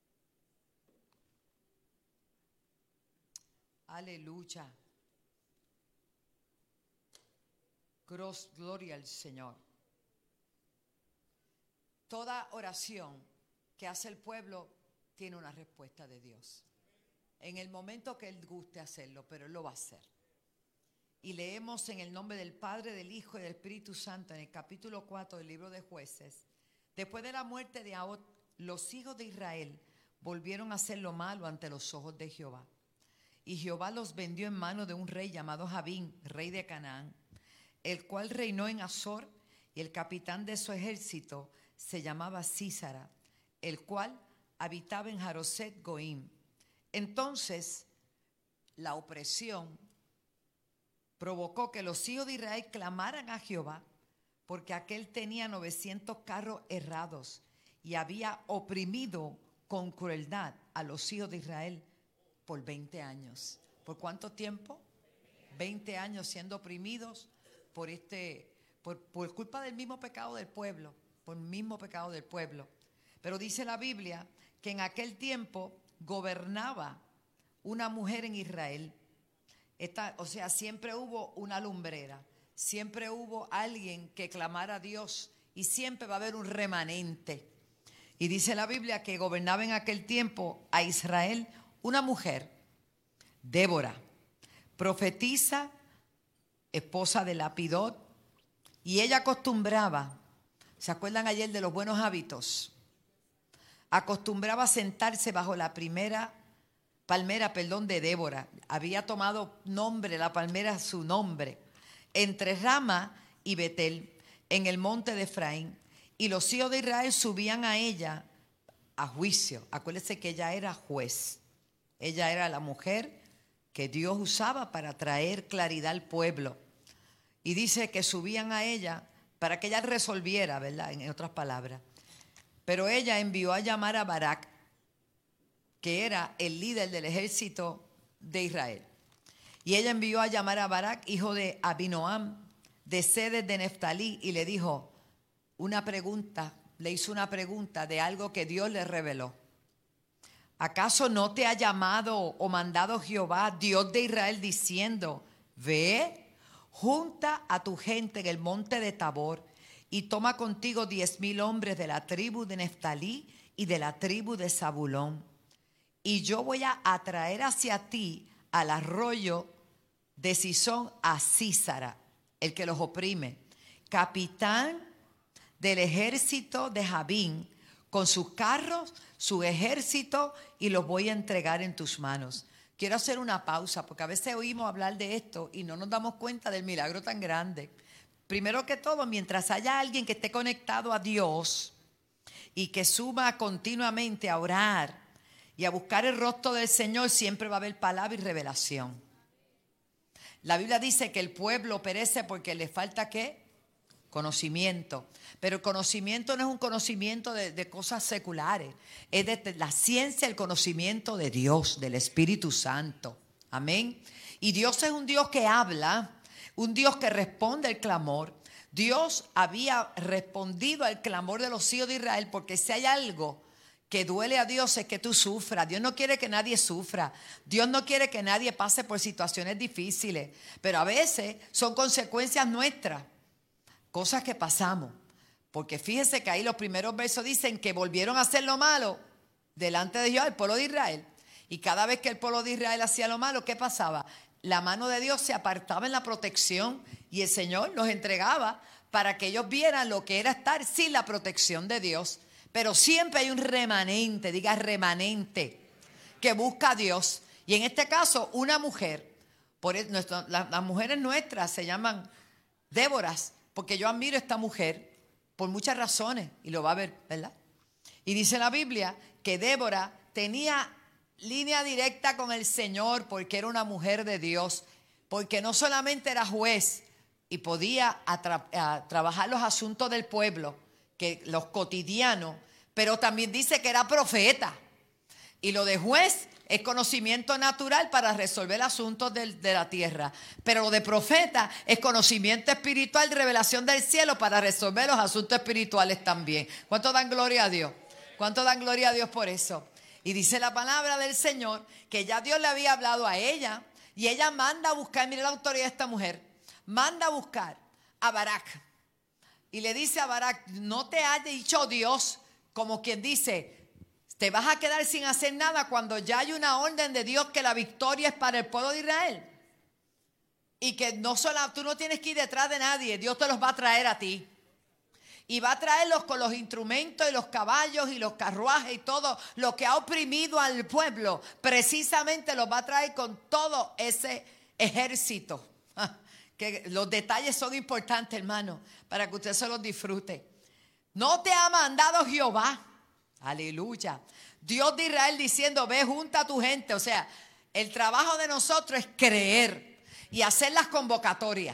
Aleluya. Gloria al Señor. Toda oración que hace el pueblo tiene una respuesta de Dios. En el momento que Él guste hacerlo, pero Él lo va a hacer. Y leemos en el nombre del Padre, del Hijo y del Espíritu Santo en el capítulo 4 del libro de Jueces. Después de la muerte de Ahot, los hijos de Israel volvieron a hacer lo malo ante los ojos de Jehová. Y Jehová los vendió en manos de un rey llamado Jabín, rey de Canaán, el cual reinó en Azor, y el capitán de su ejército se llamaba Sísara, el cual habitaba en Jaroset Goim. Entonces la opresión provocó que los hijos de Israel clamaran a Jehová, porque aquél tenía 900 carros errados y había oprimido con crueldad a los hijos de Israel por 20 años. ¿Por cuánto tiempo? 20 años siendo oprimidos por culpa del mismo pecado del pueblo, por el mismo pecado del pueblo. Pero dice la Biblia que en aquel tiempo gobernaba una mujer en Israel. Siempre hubo una lumbrera, siempre hubo alguien que clamara a Dios y siempre va a haber un remanente. Y dice la Biblia que gobernaba en aquel tiempo a Israel una mujer, Débora, profetisa, esposa de Lapidot, y ella acostumbraba, ¿se acuerdan ayer de los buenos hábitos? Acostumbraba a sentarse bajo la palmera de Débora. Había tomado nombre, la palmera su nombre, entre Rama y Betel, en el monte de Efraín. Y los hijos de Israel subían a ella a juicio. Acuérdense que ella era juez. Ella era la mujer que Dios usaba para traer claridad al pueblo. Y dice que subían a ella para que ella resolviera, ¿verdad? En otras palabras. Pero ella envió a llamar a Barak, que era el líder del ejército de Israel. Y ella envió a llamar a Barak, hijo de Abinoam, de Sedes de Neftalí, y le dijo le hizo una pregunta de algo que Dios le reveló. ¿Acaso no te ha llamado o mandado Jehová, Dios de Israel, diciendo: ve, junta a tu gente en el monte de Tabor y toma contigo 10,000 hombres de la tribu de Neftalí y de la tribu de Zabulón? Y yo voy a atraer hacia ti al arroyo de Sisón a Sísara, el que los oprime, capitán del ejército de Jabín, con sus carros, su ejército, y los voy a entregar en tus manos. Quiero hacer una pausa, porque a veces oímos hablar de esto y no nos damos cuenta del milagro tan grande. Primero que todo, mientras haya alguien que esté conectado a Dios y que suba continuamente a orar y a buscar el rostro del Señor, siempre va a haber palabra y revelación. La Biblia dice que el pueblo perece porque le falta ¿qué? Conocimiento. Pero el conocimiento no es un conocimiento de cosas seculares. Es de la ciencia, el conocimiento de Dios, del Espíritu Santo. Amén. Y Dios es un Dios que habla, un Dios que responde al clamor. Dios había respondido al clamor de los hijos de Israel, porque si hay algo que duele a Dios es que tú sufras. Dios no quiere que nadie sufra. Dios no quiere que nadie pase por situaciones difíciles. Pero a veces son consecuencias nuestras, cosas que pasamos. Porque fíjense que ahí los primeros versos dicen que volvieron a hacer lo malo delante de Jehová, el pueblo de Israel. Y cada vez que el pueblo de Israel hacía lo malo, ¿qué pasaba? La mano de Dios se apartaba en la protección y el Señor los entregaba para que ellos vieran lo que era estar sin la protección de Dios. Pero siempre hay un remanente, diga remanente, que busca a Dios. Y en este caso, una mujer, las mujeres nuestras se llaman Déboras, porque yo admiro a esta mujer por muchas razones, y lo va a ver, ¿verdad? Y dice la Biblia que Débora tenía línea directa con el Señor porque era una mujer de Dios, porque no solamente era juez y podía trabajar los asuntos del pueblo, que los cotidianos, pero también dice que era profeta. Y lo de juez es conocimiento natural para resolver asuntos de la tierra. Pero lo de profeta es conocimiento espiritual, revelación del cielo para resolver los asuntos espirituales también. ¿Cuánto dan gloria a Dios? ¿Cuánto dan gloria a Dios por eso? Y dice la palabra del Señor que ya Dios le había hablado a ella y ella manda a buscar, mire la autoridad de esta mujer, manda a buscar a Barak. Y le dice a Barak, no te haya dicho Dios, como quien dice, te vas a quedar sin hacer nada cuando ya hay una orden de Dios que la victoria es para el pueblo de Israel. Y que tú no tienes que ir detrás de nadie, Dios te los va a traer a ti. Y va a traerlos con los instrumentos y los caballos y los carruajes y todo lo que ha oprimido al pueblo. Precisamente los va a traer con todo ese ejército. Que los detalles son importantes, hermano, para que usted se los disfrute. No te ha mandado Jehová. Aleluya. Dios de Israel diciendo, ve, junta a tu gente. O sea, el trabajo de nosotros es creer y hacer las convocatorias.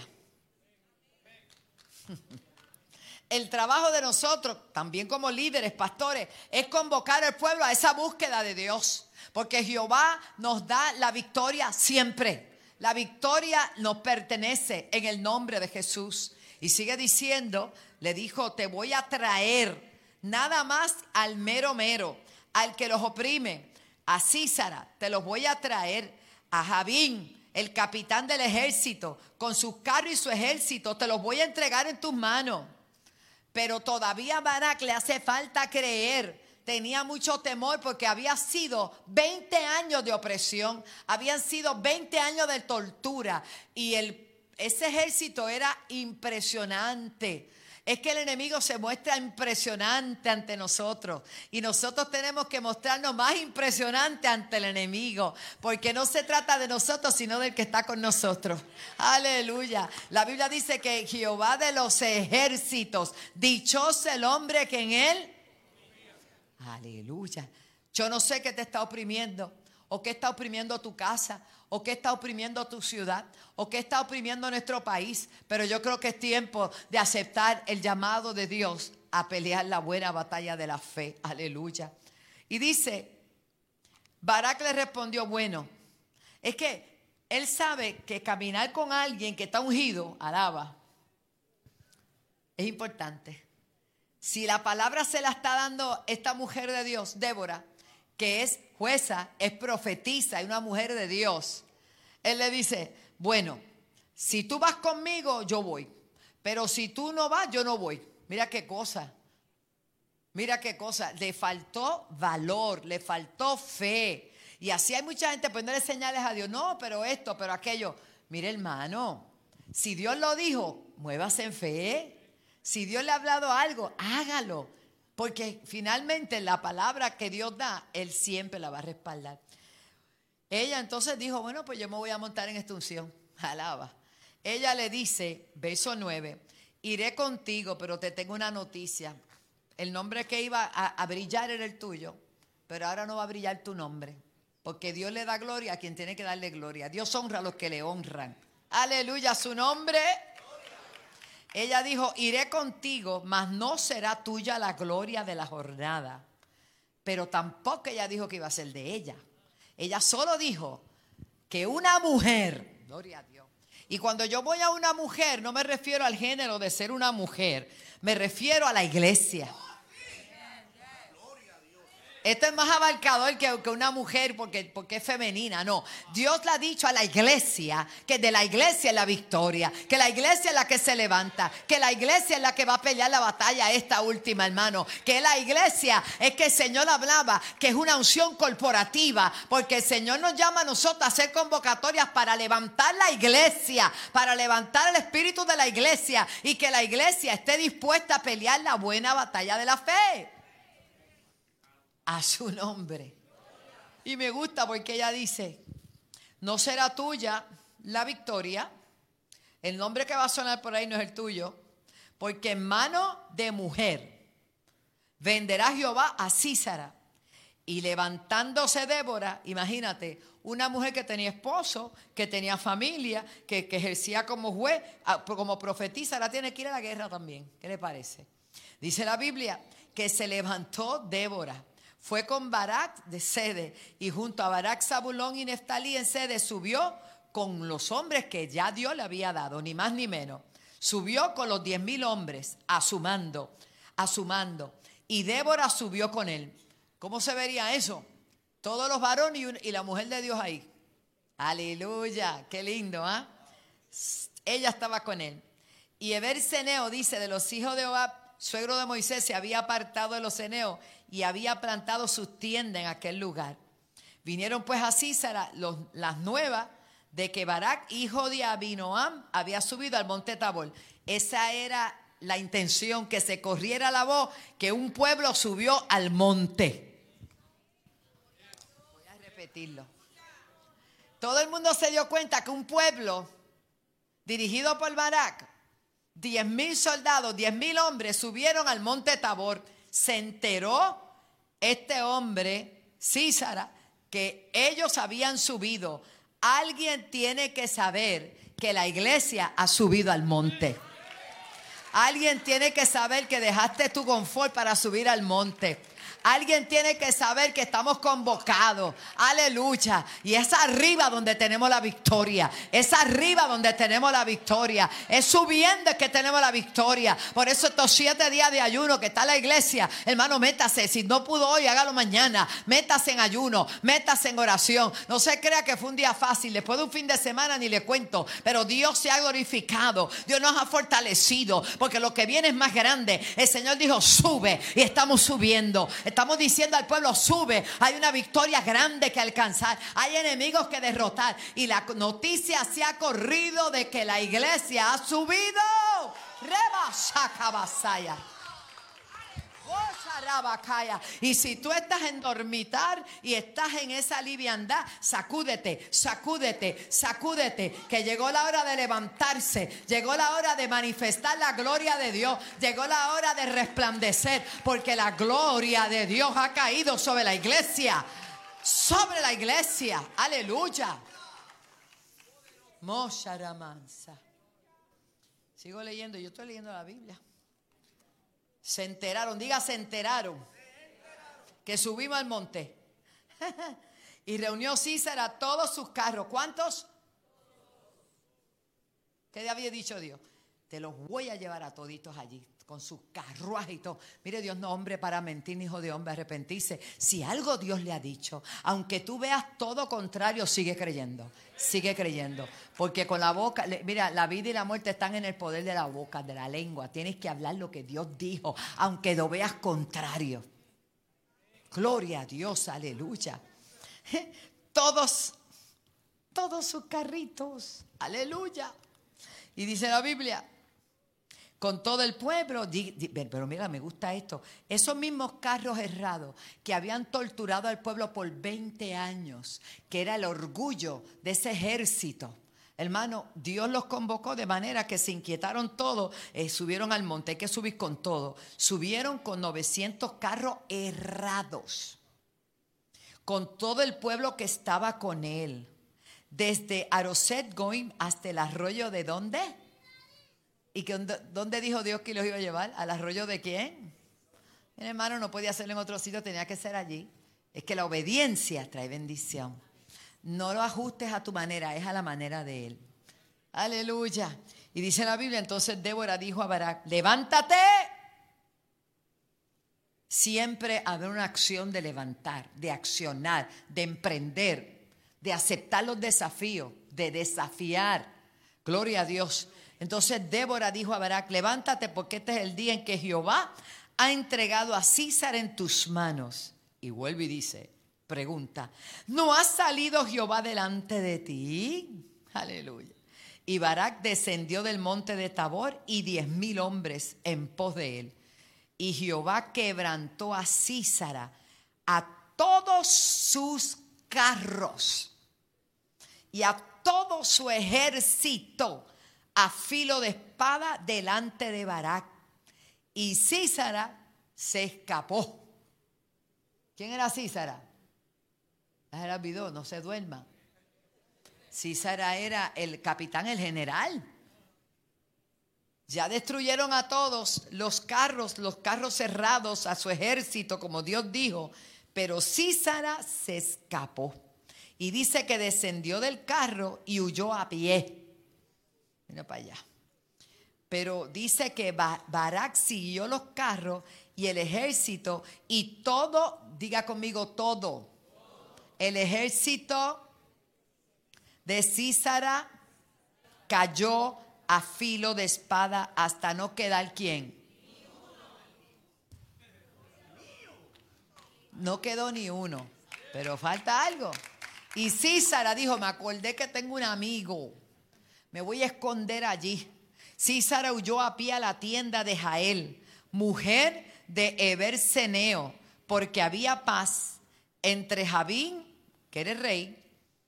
El trabajo de nosotros, también como líderes, pastores, es convocar al pueblo a esa búsqueda de Dios. Porque Jehová nos da la victoria siempre. La victoria nos pertenece en el nombre de Jesús. Y sigue diciendo, le dijo, te voy a traer nada más al mero, al que los oprime, a Sísara, te los voy a traer, a Jabín, el capitán del ejército, con sus carros y su ejército, te los voy a entregar en tus manos. Pero todavía a Barak le hace falta creer. Tenía mucho temor porque había sido 20 años de opresión, habían sido 20 años de tortura y ese ejército era impresionante. Es que el enemigo se muestra impresionante ante nosotros y nosotros tenemos que mostrarnos más impresionante ante el enemigo, porque no se trata de nosotros sino del que está con nosotros. Aleluya. La Biblia dice que Jehová de los ejércitos, dichoso el hombre que en él. Aleluya. Yo no sé qué te está oprimiendo, o qué está oprimiendo tu casa, o qué está oprimiendo tu ciudad, o qué está oprimiendo nuestro país, pero yo creo que es tiempo de aceptar el llamado de Dios a pelear la buena batalla de la fe. Aleluya. Y dice, Barak le respondió, bueno, es que él sabe que caminar con alguien que está ungido, alaba, es importante. Si la palabra se la está dando esta mujer de Dios, Débora, que es jueza, es profetisa, es una mujer de Dios, él le dice, bueno, si tú vas conmigo, yo voy, pero si tú no vas, yo no voy. Mira qué cosa, le faltó valor, le faltó fe. Y así hay mucha gente poniéndole señales a Dios, no, pero esto, pero aquello. Mire, hermano, si Dios lo dijo, muévase en fe. Si Dios le ha hablado algo, hágalo. Porque finalmente la palabra que Dios da, Él siempre la va a respaldar. Ella entonces dijo, bueno, pues yo me voy a montar en esta unción. Alaba. Ella le dice, verso 9, iré contigo, pero te tengo una noticia. El nombre que iba a brillar era el tuyo, pero ahora no va a brillar tu nombre. Porque Dios le da gloria a quien tiene que darle gloria. Dios honra a los que le honran. Aleluya, su nombre. Ella dijo, iré contigo, mas no será tuya la gloria de la jornada. Pero tampoco ella dijo que iba a ser de ella. Ella solo dijo que una mujer, gloria a Dios. Y cuando yo voy a una mujer, no me refiero al género de ser una mujer, me refiero a la iglesia. Esto es más abarcador que una mujer porque es femenina. No, Dios le ha dicho a la iglesia que de la iglesia es la victoria, que la iglesia es la que se levanta, que la iglesia es la que va a pelear la batalla esta última, hermano. Que la iglesia es que el Señor hablaba, que es una unción corporativa, porque el Señor nos llama a nosotros a hacer convocatorias para levantar la iglesia, para levantar el espíritu de la iglesia y que la iglesia esté dispuesta a pelear la buena batalla de la fe. A su nombre. Y me gusta porque ella dice, no será tuya la victoria, el nombre que va a sonar por ahí no es el tuyo, porque en mano de mujer venderá Jehová a Sísara. Y levantándose Débora, imagínate, una mujer que tenía esposo, que tenía familia, que ejercía como juez, como profetisa, ahora tiene que ir a la guerra también. ¿Qué le parece? Dice la Biblia que se levantó Débora. Fue con Barak de Sede y junto a Barak, Zabulón y Neftalí en Sede subió con los hombres que ya Dios le había dado, ni más ni menos. Subió con los 10,000 hombres a su mando. Y Débora subió con él. ¿Cómo se vería eso? Todos los varones y la mujer de Dios ahí. Aleluya, qué lindo, ¿ah? Ella estaba con él. Y Eber-Seneo dice, de los hijos de Obab, suegro de Moisés, se había apartado de los ceneos y había plantado sus tiendas en aquel lugar. Vinieron pues a Sísara las nuevas de que Barak, hijo de Abinoam, había subido al monte Tabor. Esa era la intención, que se corriera la voz que un pueblo subió al monte. Voy a repetirlo. Todo el mundo se dio cuenta que un pueblo dirigido por Barak, 10,000 soldados, 10,000 hombres subieron al monte Tabor. Se enteró este hombre, Sísara, que ellos habían subido. Alguien tiene que saber que la iglesia ha subido al monte. Alguien tiene que saber que dejaste tu confort para subir al monte. Alguien tiene que saber que estamos convocados. Aleluya. Y es arriba donde tenemos la victoria. Es arriba donde tenemos la victoria. Es subiendo que tenemos la victoria. Por eso estos 7 días de ayuno que está la iglesia, hermano, métase. Si no pudo hoy, hágalo mañana. Métase en ayuno. Métase en oración. No se crea que fue un día fácil. Después de un fin de semana ni le cuento. Pero Dios se ha glorificado. Dios nos ha fortalecido. Porque lo que viene es más grande. El Señor dijo, sube. Y estamos subiendo. Estamos diciendo al pueblo, sube. Hay una victoria grande que alcanzar. Hay enemigos que derrotar. Y la noticia se ha corrido de que la iglesia ha subido. Rebasacabasaya. Y si tú estás en dormitar y estás en esa liviandad, sacúdete, sacúdete, sacúdete, que llegó la hora de levantarse, llegó la hora de manifestar la gloria de Dios, llegó la hora de resplandecer, porque la gloria de Dios ha caído sobre la iglesia, aleluya. Mosharamansa. Sigo leyendo, yo estoy leyendo la Biblia. Se enteraron, diga, se enteraron que subimos al monte. Y reunió Sísara todos sus carros. ¿Cuántos? ¿Qué había dicho Dios? Te los voy a llevar a toditos allí, con sus carruajes y todo. Mire, Dios no es hombre para mentir, ni hijo de hombre arrepentirse. Si algo Dios le ha dicho, aunque tú veas todo contrario, sigue creyendo. Sigue creyendo. Porque con la boca, mira, la vida y la muerte están en el poder de la boca, de la lengua. Tienes que hablar lo que Dios dijo, aunque lo veas contrario. Gloria a Dios, aleluya. Todos sus carritos, aleluya. Y dice la Biblia, con todo el pueblo, pero mira, me gusta esto, esos mismos carros errados que habían torturado al pueblo por 20 años, que era el orgullo de ese ejército. Hermano, Dios los convocó de manera que se inquietaron todos, subieron al monte, hay que subir con todo. Subieron con 900 carros errados, con todo el pueblo que estaba con él. Desde Aroset Goim hasta el arroyo de ¿dónde? ¿Y dónde dijo Dios que los iba a llevar? ¿Al arroyo de quién? Mi hermano, no podía hacerlo en otro sitio, tenía que ser allí. Es que la obediencia trae bendición. No lo ajustes a tu manera, es a la manera de Él. Aleluya. Y dice la Biblia, entonces Débora dijo a Barak, levántate, Siempre habrá una acción de levantar, de accionar, de emprender, de aceptar los desafíos, de desafiar. Gloria a Dios. Entonces Débora dijo a Barak, levántate porque este es el día en que Jehová ha entregado a Císara en tus manos. Y vuelve y dice, pregunta, ¿no ha salido Jehová delante de ti? Aleluya. Y Barak descendió del monte de Tabor y 10,000 hombres en pos de él. Y Jehová quebrantó a Císara, a todos sus carros y a todo su ejército a filo de espada delante de Barak. Y Císara se escapó. ¿Quién era Císara? Ya se la olvidó, no se duerma. Císara era el capitán, el general. Ya destruyeron a todos los carros cerrados, a su ejército, como Dios dijo. Pero Císara se escapó. Y dice que descendió del carro y huyó a pie. Mira para allá. Pero dice que Barak siguió los carros y el ejército y todo, diga conmigo todo. El ejército de Císara cayó a filo de espada hasta no quedar ¿quién? No quedó ni uno, pero falta algo. Y Císara dijo, me acordé que tengo un amigo, me voy a esconder allí. Císara huyó a pie a la tienda de Jael, mujer de Eber-Seneo, porque había paz entre Jabín, que era el rey,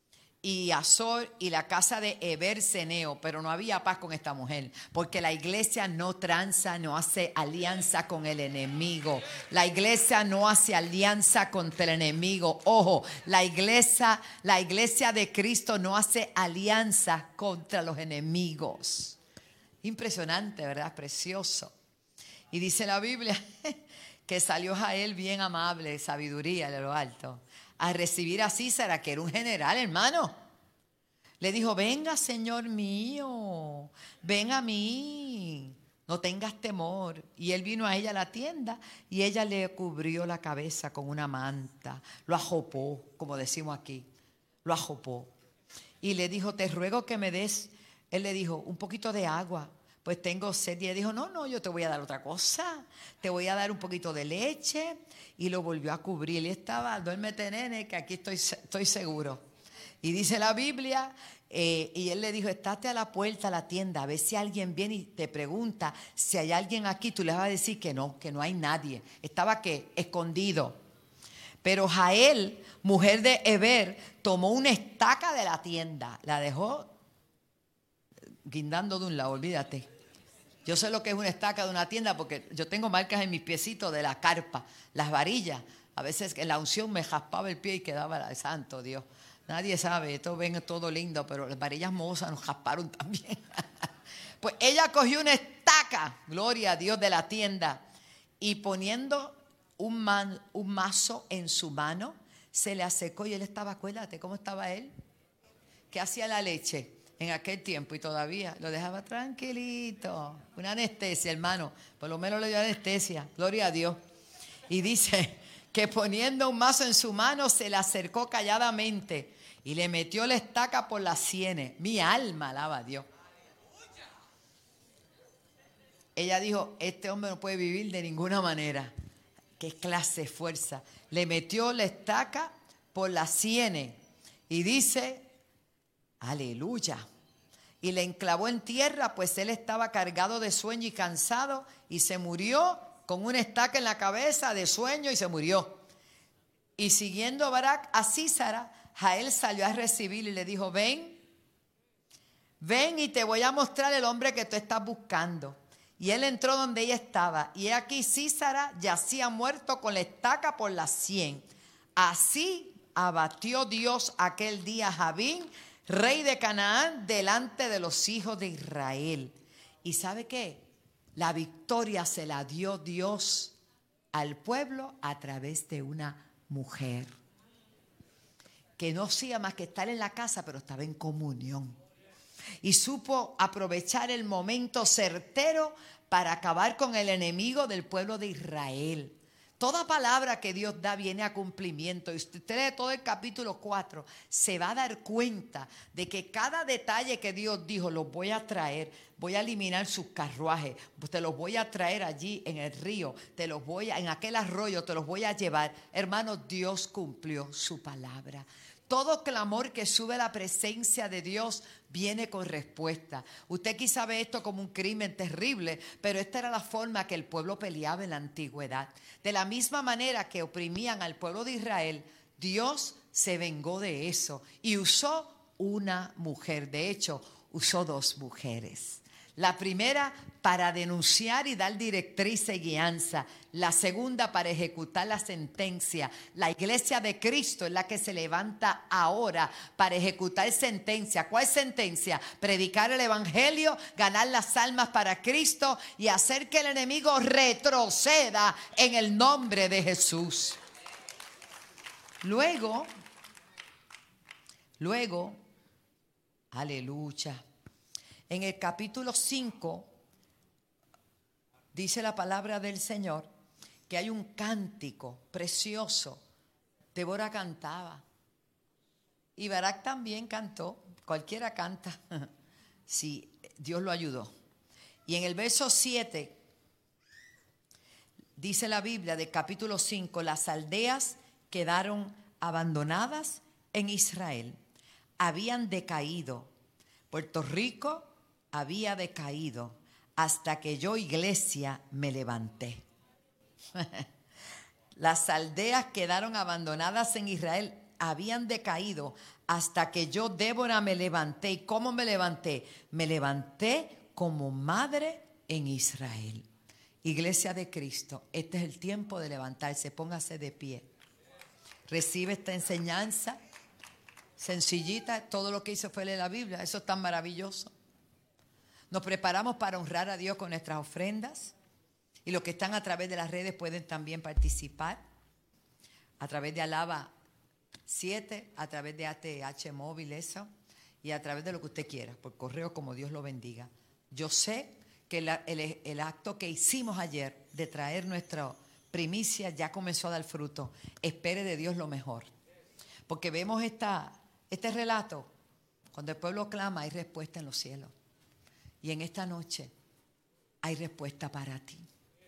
y Azor y la casa de Eber-Seneo, pero no había paz con esta mujer, porque la iglesia no tranza, no hace alianza con el enemigo. La iglesia no hace alianza contra el enemigo. Ojo, la iglesia de Cristo no hace alianza contra los enemigos. Impresionante, ¿verdad? Precioso. Y dice la Biblia que salió Jael bien amable, sabiduría de lo alto, a recibir a Císara, que era un general, hermano. Le dijo, venga, Señor mío, ven a mí, no tengas temor. Y él vino a ella a la tienda y ella le cubrió la cabeza con una manta, lo ajopó, como decimos aquí, lo ajopó. Y le dijo, te ruego que me des, él le dijo, un poquito de agua, pues tengo sed. Y ella dijo, no, yo te voy a dar otra cosa, te voy a dar un poquito de leche. Y lo volvió a cubrir. Y estaba, duérmete, nene, que aquí estoy seguro. Y dice la Biblia, y él le dijo, estate a la puerta a la tienda, a ver si alguien viene y te pregunta si hay alguien aquí. Tú le vas a decir que no hay nadie. Estaba, ¿qué? Escondido. Pero Jael, mujer de Eber, tomó una estaca de la tienda, la dejó guindando de un lado, olvídate. Yo sé lo que es una estaca de una tienda porque yo tengo marcas en mis piecitos de la carpa, las varillas. A veces en la unción me jaspaba el pie y quedaba, santo Dios. Nadie sabe, esto ven todo lindo, pero las varillas mohosas nos jasparon también. Pues ella cogió una estaca, gloria a Dios, de la tienda, y poniendo un mazo en su mano, se le acercó y él estaba, acuérdate, ¿cómo estaba él? ¿Qué hacía la leche en aquel tiempo? Y todavía lo dejaba tranquilito. Una anestesia, hermano. Por lo menos le dio anestesia. Gloria a Dios. Y dice que poniendo un mazo en su mano se le acercó calladamente y le metió la estaca por las sienes. Mi alma alaba a Dios. Ella dijo, este hombre no puede vivir de ninguna manera. Qué clase de fuerza. Le metió la estaca por las sienes y dice, aleluya. Y le enclavó en tierra, pues él estaba cargado de sueño y cansado, y se murió con una estaca en la cabeza de sueño y se murió. Y siguiendo Barak a Císara, Jael salió a recibir y le dijo, ven y te voy a mostrar el hombre que tú estás buscando. Y él entró donde ella estaba, y aquí Císara yacía muerto con la estaca por las 100. Así abatió Dios aquel día a Jabín, rey de Canaán, delante de los hijos de Israel. ¿Y sabe qué? La victoria se la dio Dios al pueblo a través de una mujer que no hacía más que estar en la casa, pero estaba en comunión. Y supo aprovechar el momento certero para acabar con el enemigo del pueblo de Israel. Toda palabra que Dios da viene a cumplimiento. Y usted lee todo el capítulo 4, se va a dar cuenta de que cada detalle que Dios dijo, los voy a traer, voy a eliminar sus carruajes, te los voy a traer allí en el río, en aquel arroyo te los voy a llevar. Hermanos, Dios cumplió su palabra. Todo clamor que sube a la presencia de Dios viene con respuesta. Usted quizá ve esto como un crimen terrible, pero esta era la forma que el pueblo peleaba en la antigüedad. De la misma manera que oprimían al pueblo de Israel, Dios se vengó de eso y usó una mujer. De hecho, usó 2 mujeres. La primera para denunciar y dar directriz y guianza. La segunda para ejecutar la sentencia. La iglesia de Cristo es la que se levanta ahora para ejecutar sentencia. ¿Cuál sentencia? Predicar el evangelio, ganar las almas para Cristo y hacer que el enemigo retroceda en el nombre de Jesús. Luego, aleluya. En el capítulo 5 dice la palabra del Señor que hay un cántico precioso. Débora cantaba y Barak también cantó. Cualquiera canta si Dios lo ayudó. Y en el verso 7 dice la Biblia del capítulo 5: las aldeas quedaron abandonadas en Israel, habían decaído. Puerto Rico había decaído hasta que yo, iglesia, me levanté. Las aldeas quedaron abandonadas en Israel, habían decaído hasta que yo, Débora, me levanté. ¿Y cómo me levanté? Me levanté como madre en Israel. Iglesia de Cristo, este es el tiempo de levantarse. Póngase de pie. Recibe esta enseñanza sencillita. Todo lo que hizo fue leer la Biblia. Eso es tan maravilloso. Nos preparamos para honrar a Dios con nuestras ofrendas. Y los que están a través de las redes pueden también participar. A través de Alaba 7, a través de ATH móvil, eso. Y a través de lo que usted quiera, por correo, como Dios lo bendiga. Yo sé que el acto que hicimos ayer de traer nuestra primicia ya comenzó a dar fruto. Espere de Dios lo mejor. Porque vemos este relato. Cuando el pueblo clama, hay respuesta en los cielos. Y en esta noche hay respuesta para ti.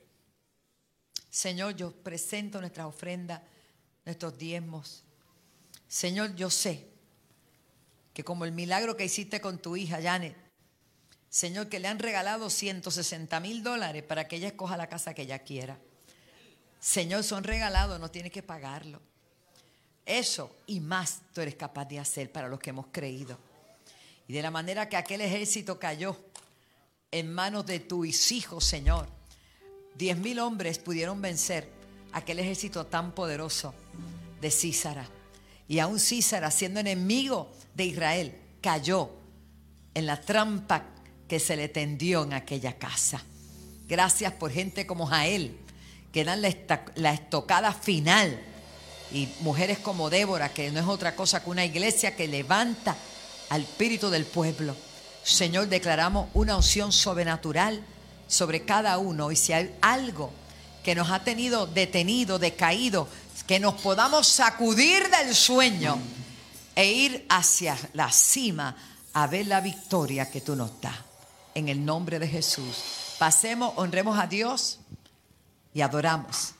Señor, yo presento nuestras ofrendas, nuestros diezmos. Señor, yo sé que como el milagro que hiciste con tu hija, Janet, Señor, que le han regalado $160,000 para que ella escoja la casa que ella quiera. Señor, son regalados, no tienes que pagarlo. Eso y más tú eres capaz de hacer para los que hemos creído. Y de la manera que aquel ejército cayó en manos de tus hijos, Señor, 10,000 hombres pudieron vencer aquel ejército tan poderoso de Sísara. Y aún Sísara, siendo enemigo de Israel, cayó en la trampa que se le tendió en aquella casa. Gracias por gente como Jael, que dan la estocada final. Y mujeres como Débora, que no es otra cosa que una iglesia que levanta al espíritu del pueblo. Señor, declaramos una unción sobrenatural sobre cada uno. Y si hay algo que nos ha tenido detenido, decaído, que nos podamos sacudir del sueño e ir hacia la cima a ver la victoria que tú nos das. En el nombre de Jesús. Pasemos, honremos a Dios y adoramos.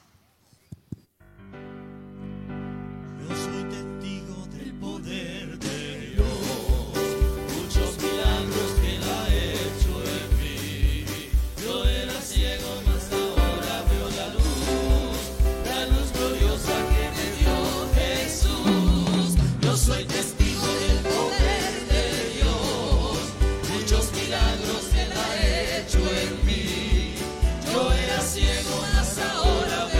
Yo soy testigo del poder de Dios, muchos milagros que Él ha hecho en mí. Yo era ciego, mas ahora veo la luz gloriosa que me dio Jesús. Yo soy testigo del poder de Dios, muchos milagros que Él ha hecho en mí. Yo era ciego, mas ahora veo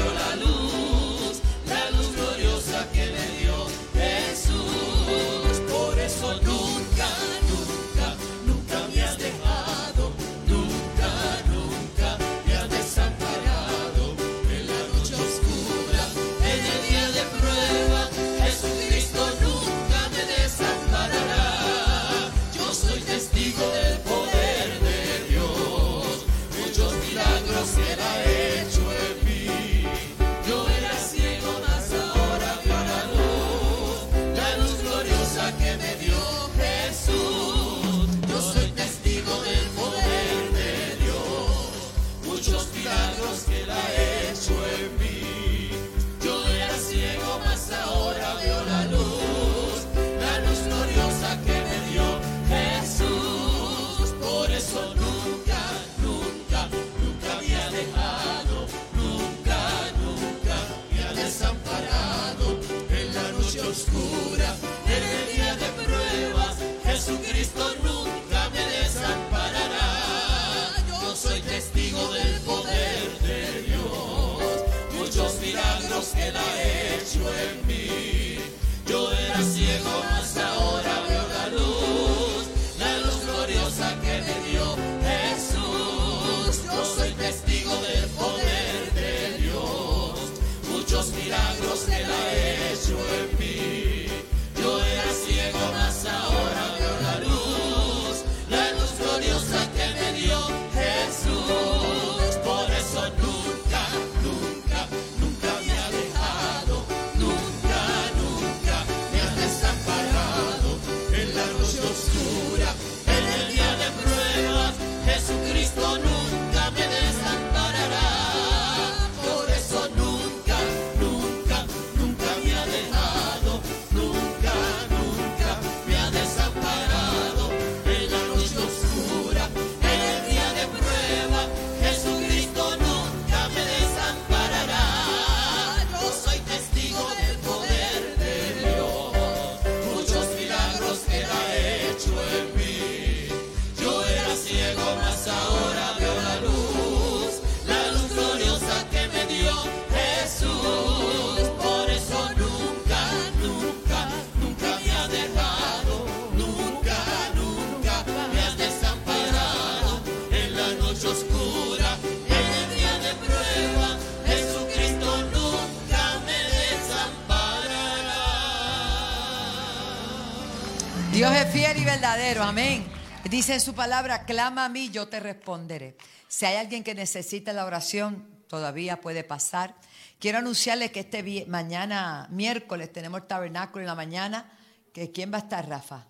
ahora veo la luz gloriosa que me dio Jesús. Por eso nunca, nunca, nunca me ha dejado, nunca, nunca me has desamparado. En la noche oscura, en el día de prueba, Jesucristo nunca me desamparará. Dios es fiel y verdadero, amén. Dice en su palabra, clama a mí, yo te responderé. Si hay alguien que necesita la oración, todavía puede pasar. Quiero anunciarles que mañana, miércoles, tenemos el tabernáculo en la mañana. ¿Quién va a estar, Rafa?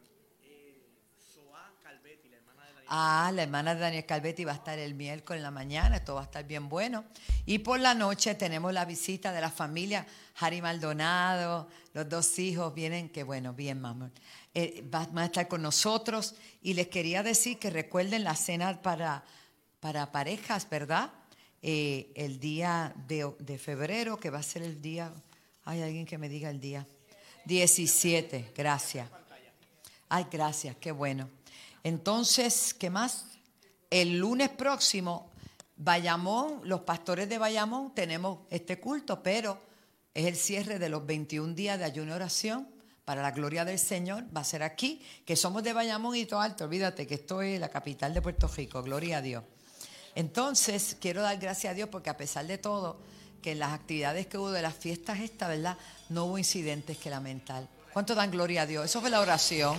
La hermana de Daniel Calvetti va a estar el miércoles en la mañana. Esto va a estar bien bueno. Y por la noche tenemos la visita de la familia. Harry Maldonado, los 2 hijos vienen. Qué bueno, bien, mamá. Van a estar con nosotros. Y les quería decir que recuerden la cena para parejas, ¿verdad? El día de febrero, que va a ser el día, hay alguien que me diga el día, 17, gracias. Ay, gracias, qué bueno. Entonces, ¿qué más? El lunes próximo, Bayamón, los pastores de Bayamón, tenemos este culto, pero es el cierre de los 21 días de ayuno y oración para la gloria del Señor. Va a ser aquí, que somos de Bayamón y Toalto. Alto. Olvídate que esto es la capital de Puerto Rico, gloria a Dios. Entonces, quiero dar gracias a Dios porque a pesar de todo, que en las actividades que hubo de las fiestas esta, ¿verdad? No hubo incidentes que lamentar. ¿Cuánto dan gloria a Dios? Eso fue la oración.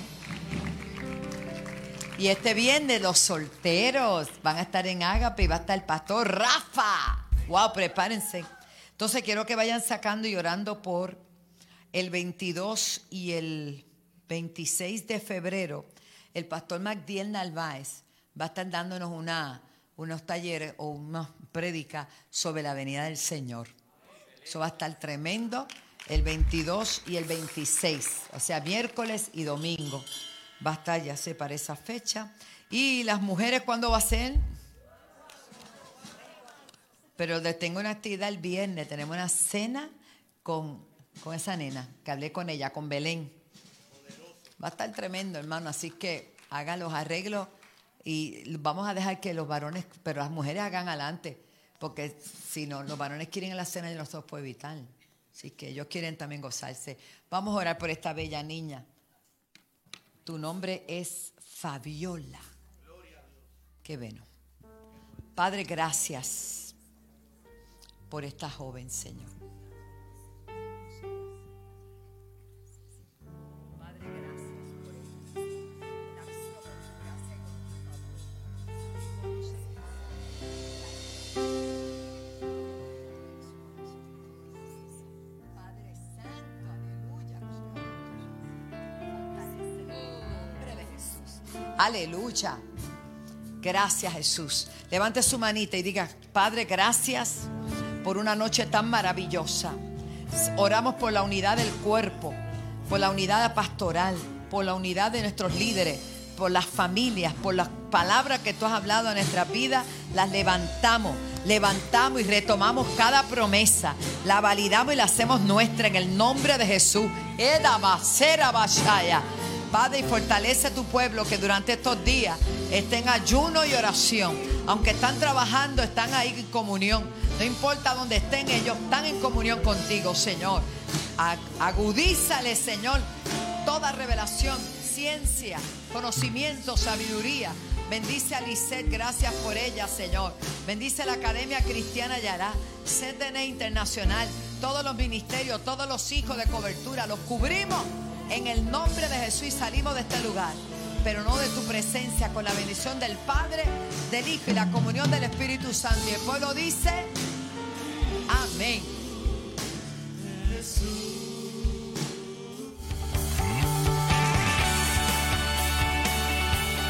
Y este viernes los solteros van a estar en Ágape y va a estar el pastor Rafa. ¡Wow! Prepárense. Entonces, quiero que vayan sacando y orando por el 22 y el 26 de febrero. El pastor Magdiel Narváez va a estar dándonos unos talleres o una prédica sobre la venida del Señor. Eso va a estar tremendo el 22 y el 26, o sea, miércoles y domingo. Va a estar, ya sé, para esa fecha. ¿Y las mujeres cuándo va a ser? Pero tengo una actividad el viernes, tenemos una cena con esa nena, que hablé con ella, con Belén. Va a estar tremendo, hermano, así que hagan los arreglos. Y vamos a dejar que los varones, pero las mujeres hagan adelante, porque si no, los varones quieren ir a la cena y nosotros podemos evitar. Así que ellos quieren también gozarse. Vamos a orar por esta bella niña. Tu nombre es Fabiola. Qué bueno. Padre, gracias por esta joven, Señor. Aleluya. Gracias, Jesús. Levante su manita y diga: Padre, gracias por una noche tan maravillosa. Oramos por la unidad del cuerpo, por la unidad pastoral, por la unidad de nuestros líderes, por las familias, por las palabras que tú has hablado en nuestra vida. Las levantamos y retomamos cada promesa, la validamos y la hacemos nuestra en el nombre de Jesús. Padre, y fortalece a tu pueblo que durante estos días esté en ayuno y oración. Aunque están trabajando, están ahí en comunión. No importa dónde estén, ellos están en comunión contigo, Señor. Agudízale, Señor, toda revelación, ciencia, conocimiento, sabiduría. Bendice a Lisette, gracias por ella, Señor. Bendice la Academia Cristiana Yará, CDN Internacional, todos los ministerios, todos los hijos de cobertura. Los cubrimos en el nombre de Jesús y salimos de este lugar, pero no de tu presencia, con la bendición del Padre, del Hijo y la comunión del Espíritu Santo. Y el pueblo dice: amén.